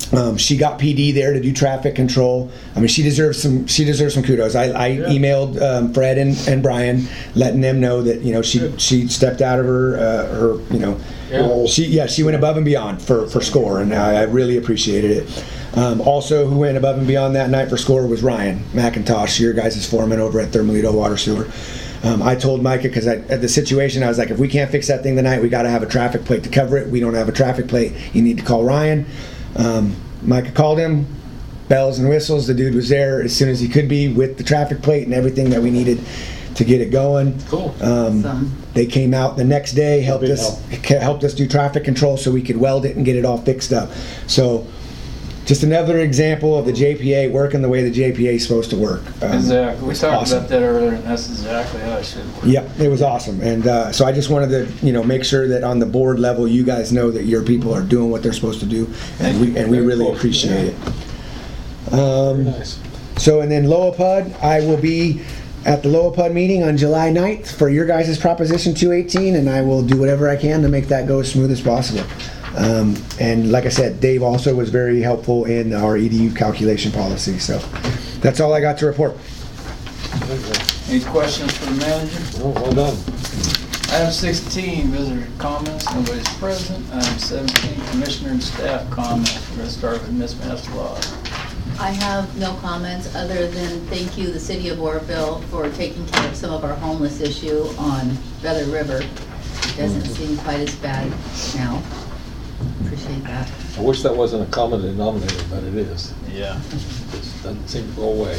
She got PD there to do traffic control. I mean, she deserves some kudos. I emailed Fred and Brian, letting them know that, you know, she stepped out of her you know, she went above and beyond for SCORE, and I really appreciated it. Also, who went above and beyond that night for SCORE was Ryan McIntosh, your guys' foreman over at Thermalito Water Sewer. I told Micah, because at the situation, I was like, if we can't fix that thing tonight, we got to have a traffic plate to cover it. We don't have a traffic plate. You need to call Ryan. Micah called him, bells and whistles. The dude was there as soon as he could be with the traffic plate and everything that we needed to get it going. Cool. They came out the next day, helped us do traffic control so we could weld it and get it all fixed up. So just another example of the JPA working the way the JPA is supposed to work. Exactly. We talked about that earlier, and that's exactly how it should work. Yep, it was awesome. And so I just wanted to, you know, make sure that on the board level, you guys know that your people are doing what they're supposed to do, and we really appreciate it. Nice. So, and then Loapud, I will be at the Loapud meeting on July 9th for your guys' Proposition 218, and I will do whatever I can to make that go as smooth as possible. And like I said, Dave also was very helpful in our EDU calculation policy. So that's all I got to report. Any questions for the manager? Oh, well done. Item 16, visitor comments. Nobody's present. Item 17, commissioner and staff comments. We're going to start with Ms. Maslowski. I have no comments other than thank you, the city of Oroville, for taking care of some of our homeless issue on Feather River. It doesn't seem quite as bad now. Appreciate that. I wish that wasn't a common denominator, but it is. Yeah. It doesn't seem to go away.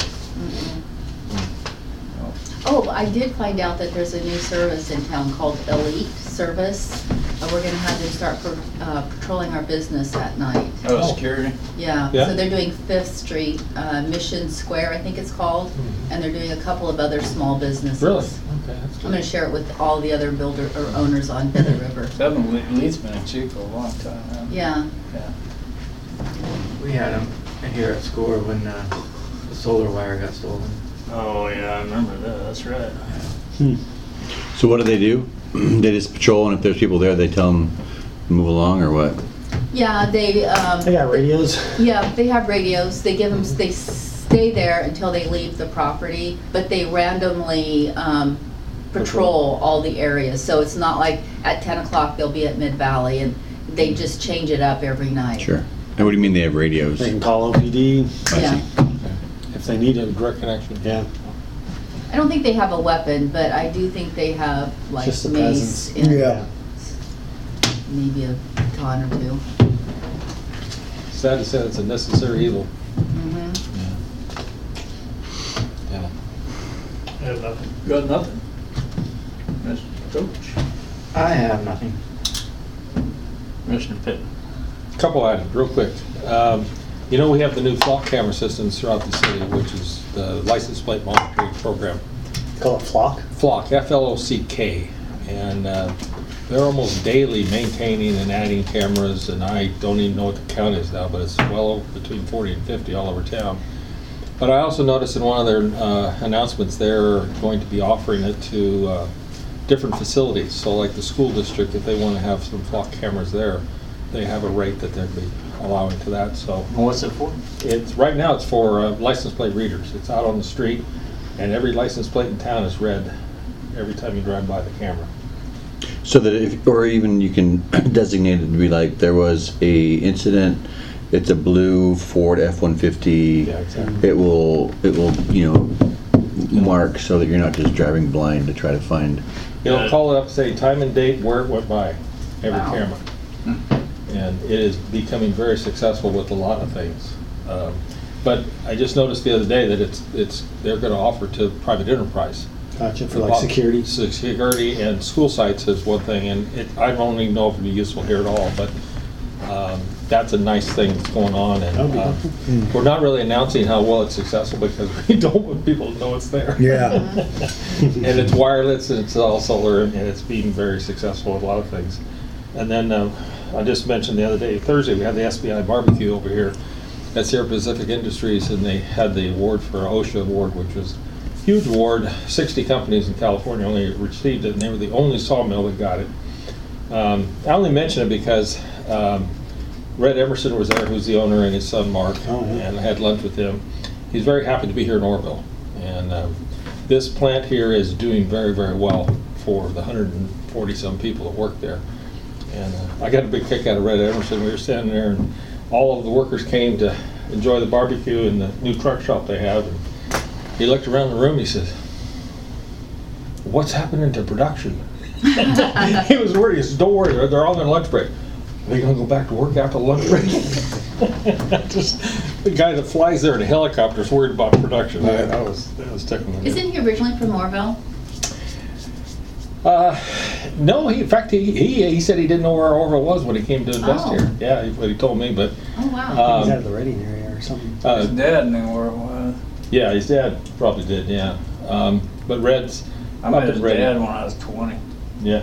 Oh, I did find out that there's a new service in town called Elite Service. We're gonna have them start patrolling our business at night. Oh, security? Yeah, Yeah. so they're doing 5th Street, Mission Square, I think it's called, and they're doing a couple of other small businesses. Really? Okay, that's I'm good. gonna share it with all the other builder or owners on Feather River. Lead's been a chief for a long time now. Yeah. Yeah. We had them here at SCORE when the solar wire got stolen. Oh, yeah, I remember that. That's right. So what do? They just patrol, and if there's people there, they tell them to move along, or what? Yeah, They got radios. Yeah, they have radios. They give them, they stay there until they leave the property, but they randomly patrol all the areas. So it's not like at 10 o'clock they'll be at Mid Valley, and they just change it up every night. Sure. And what do you mean they have radios? They can call OPD I Yeah. see. if they need it. Direct connection. Yeah. I don't think they have a weapon, but I do think they have like Just the mace presence. and Yeah. maybe a ton or two. Sad to say it's a necessary evil. Mhm. Yeah. I have nothing. Got nothing. Mr. Coach? I have nothing. Commissioner Pittman? Couple items, real quick. You know, we have the new flock camera systems throughout the city, which is the license plate monitoring program. Call it flock. Flock, F-L-O-C-K. And they're almost daily maintaining and adding cameras, and I don't even know what the count is now, but it's well between 40 and 50 all over town. But I also noticed in one of their announcements, they're going to be offering it to different facilities. So like the school district, if they want to have some flock cameras there, they have a rate that they'll be allowing to that. So What's it for? it's right now it's for license plate readers. It's out on the street, and every license plate in town is read every time you drive by the camera. So that if, or even you can designate it to be like there was a incident. It's a blue Ford F-150. Yeah, exactly. It will, you know, mark so that you're not just driving blind to try to find. It'll call it up, say time and date, where it went by, every Wow. camera. And it is becoming very successful with a lot of things. But I just noticed the other day that they're going to offer to private enterprise. Gotcha, for like security. Security and school sites is one thing, and I don't even know if it'd be useful here at all, but that's a nice thing that's going on. And we're not really announcing how well it's successful because we don't want people to know it's there. Yeah. And it's wireless, and it's all solar, and it's being very successful with a lot of things. And then I just mentioned the other day, Thursday, we had the SBI barbecue over here at Sierra Pacific Industries, and they had the award for OSHA award, which was a huge award. 60 companies in California only received it, and they were the only sawmill that got it. I only mention it because Red Emerson was there, who's the owner, and his son Mark, Oh, yeah. and I had lunch with him. He's very happy to be here in Orville, and this plant here is doing very, very well for the 140-some people that work there. And I got a big kick out of Red Emerson. We were standing there, and all of the workers came to enjoy the barbecue in the new truck shop they have. And he looked around the room, he said, "What's happening to production?" He was worried. He said, "Don't worry, they're all on lunch break." Are they going to go back to work after lunch break? Just the guy that flies there in a helicopter is worried about production. That was tickling me. Isn't he originally from Orville? No, in fact, he said he didn't know where Orville was when he came to invest Oh. here. Yeah, what he told me, but Oh, wow. He's out of the Reading area or something. His dad knew where it was. yeah, his dad probably did. Yeah, but Red's I met up his in Reading. dad when I was 20. Yeah,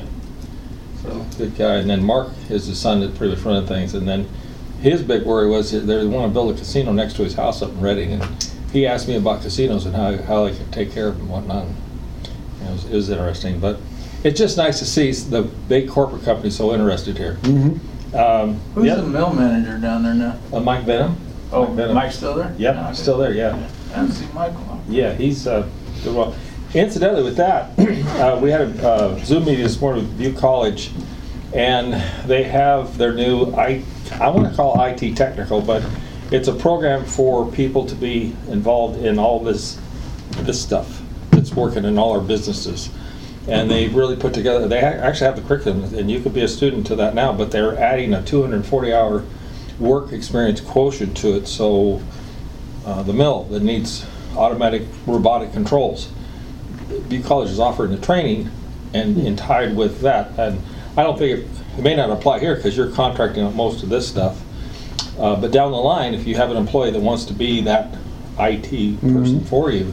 so good guy. And then Mark is his son that's pretty much running things. And then his big worry was that they want to build a casino next to his house up in Reading, and he asked me about casinos and how they could take care of them and whatnot. And it was interesting, but it's just nice to see the big corporate companies so interested here. Mm-hmm. Who's yeah, the mill manager down there now? Mike Benham. Oh, Mike Benham. Mike's still there? Yep, No, still there. Yeah. I haven't seen Michael. Yeah, he's doing well. Incidentally, with that, we had a Zoom meeting this morning with Butte College, and they have their new, I want to call IT technical, but it's a program for people to be involved in all this stuff that's working in all our businesses. And they really put together, they actually have the curriculum, and you could be a student to that now, but they're adding a 240-hour work experience quotient to it, so the mill that needs automatic robotic controls, Butte College is offering the training and tied with that. And I don't think it may not apply here because you're contracting out most of this stuff, but down the line, if you have an employee that wants to be that IT person for you,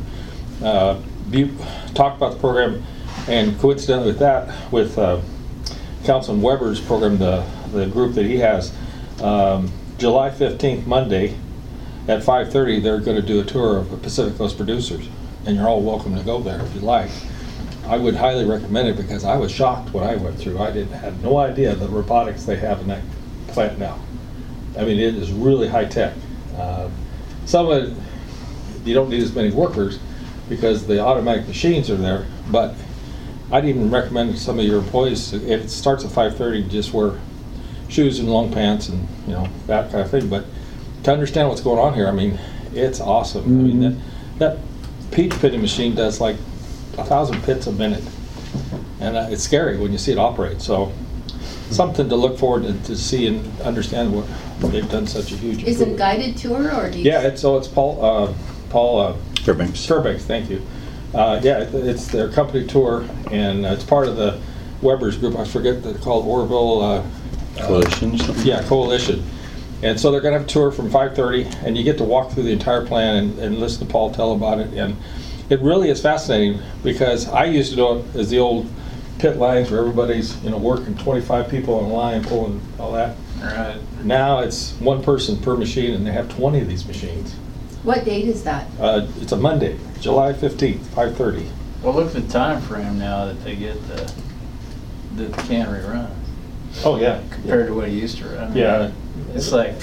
Butte talked about the program. And coincidentally with that, with Councilman Weber's program, the group that he has, July 15th, Monday, at 5:30, they're going to do a tour of the Pacific Coast producers. And you're all welcome to go there if you like. I would highly recommend it because I was shocked what I went through. I had no idea the robotics they have in that plant now. I mean, it is really high tech. Some of it, you don't need as many workers because the automatic machines are there, but I'd even recommend some of your employees, if it starts at 5:30, just wear shoes and long pants and, that kind of thing. But to understand what's going on here, I mean, it's awesome. I mean, that peach pitting machine does like 1,000 pits a minute. And it's scary when you see it operate. So something to look forward to see and understand what they've done such a huge Is it a improvement. guided tour or do you? Yeah, it's Paul Fairbanks. Fairbanks, thank you. Yeah, it's their company tour, and it's part of the Weber's group. I forget they're called Orville. Coalition or something? Yeah, Coalition. And so they're going to have a tour from 5:30, and you get to walk through the entire plan and listen to Paul tell about it. And it really is fascinating because I used to do it as the old pit lines where everybody's working 25 people on a line pulling all that. Right. Now it's one person per machine, and they have 20 of these machines. What date is that? It's a Monday, July 15th, 5:30. Well, look at the time frame now that they get the cannery run Oh yeah, compared to what it used to run. yeah. It's like,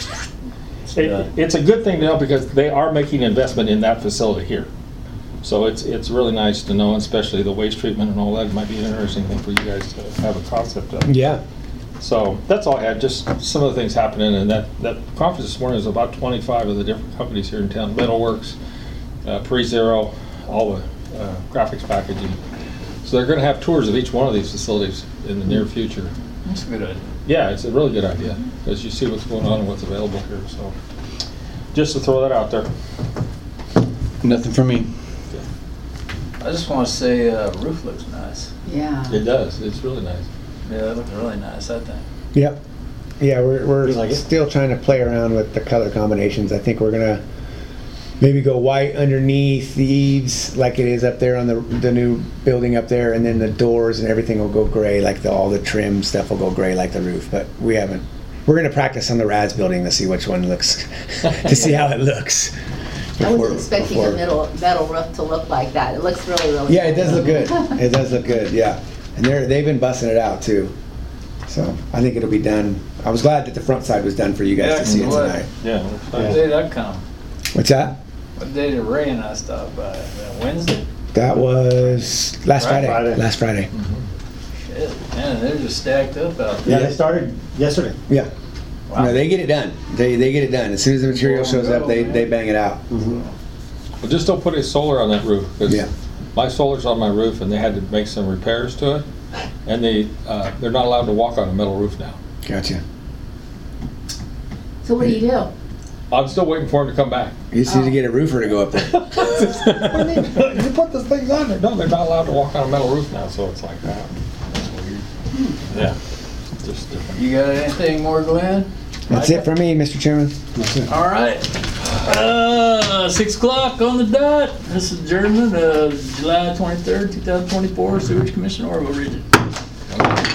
It's a good thing to know because they are making investment in that facility here. So it's really nice to know, especially the waste treatment and all that. It might be an interesting thing for you guys to have a concept of. Yeah. So that's all I had, just some of the things happening. And that conference this morning is about 25 of the different companies here in town. Metalworks, Pre-Zero, all the graphics packaging. So they're going to have tours of each one of these facilities in the near future. that's a good idea. Yeah, it's a really good idea, as you see what's going on and what's available here, so. Just to throw that out there. Nothing from me. I just want to say roof looks nice. Yeah. It does, it's really nice. Yeah, it looks really nice, I think. Yep. Yeah, we're You like it? still trying to play around with the color combinations. I think we're gonna maybe go white underneath the eaves like it is up there on the new building up there, and then the doors and everything will go gray, like all the trim stuff will go gray like the roof. But we haven't. We're gonna practice on the RAS building to see which one looks, to see how it looks. I before- wasn't expecting before- the metal roof to look like that. It looks really, really Yeah, it does look good. It does look good. Yeah, and they've been busting it out too. So I think it'll be done. I was glad that the front side was done for you guys to see it what? tonight. Yeah. What day did that come? What's that? What day did it rain I stopped by? Wednesday? That was last Right, Friday. Last Friday. Shit, man, they're just stacked up out Yeah, there. they started yesterday. Yeah. Wow. No, they get it done. They get it done. As soon as the material shows up, they bang it out. Well, just don't put any solar on that roof. 'Cause Yeah. my solar's on my roof and they had to make some repairs to it. And they're not allowed to walk on a metal roof now. Gotcha. So what do you do? I'm still waiting for them to come back. You just need to get a roofer to go up there. What do you mean? You put this thing on there. No, they're not allowed to walk on a metal roof now, so it's like, that's weird. Yeah, just different. You got anything more, Glenn? That's it for me, Mr. Chairman. All right. 6 o'clock on the dot. This is adjournment of July 23rd, 2024, Sewage Commission, Orville Region.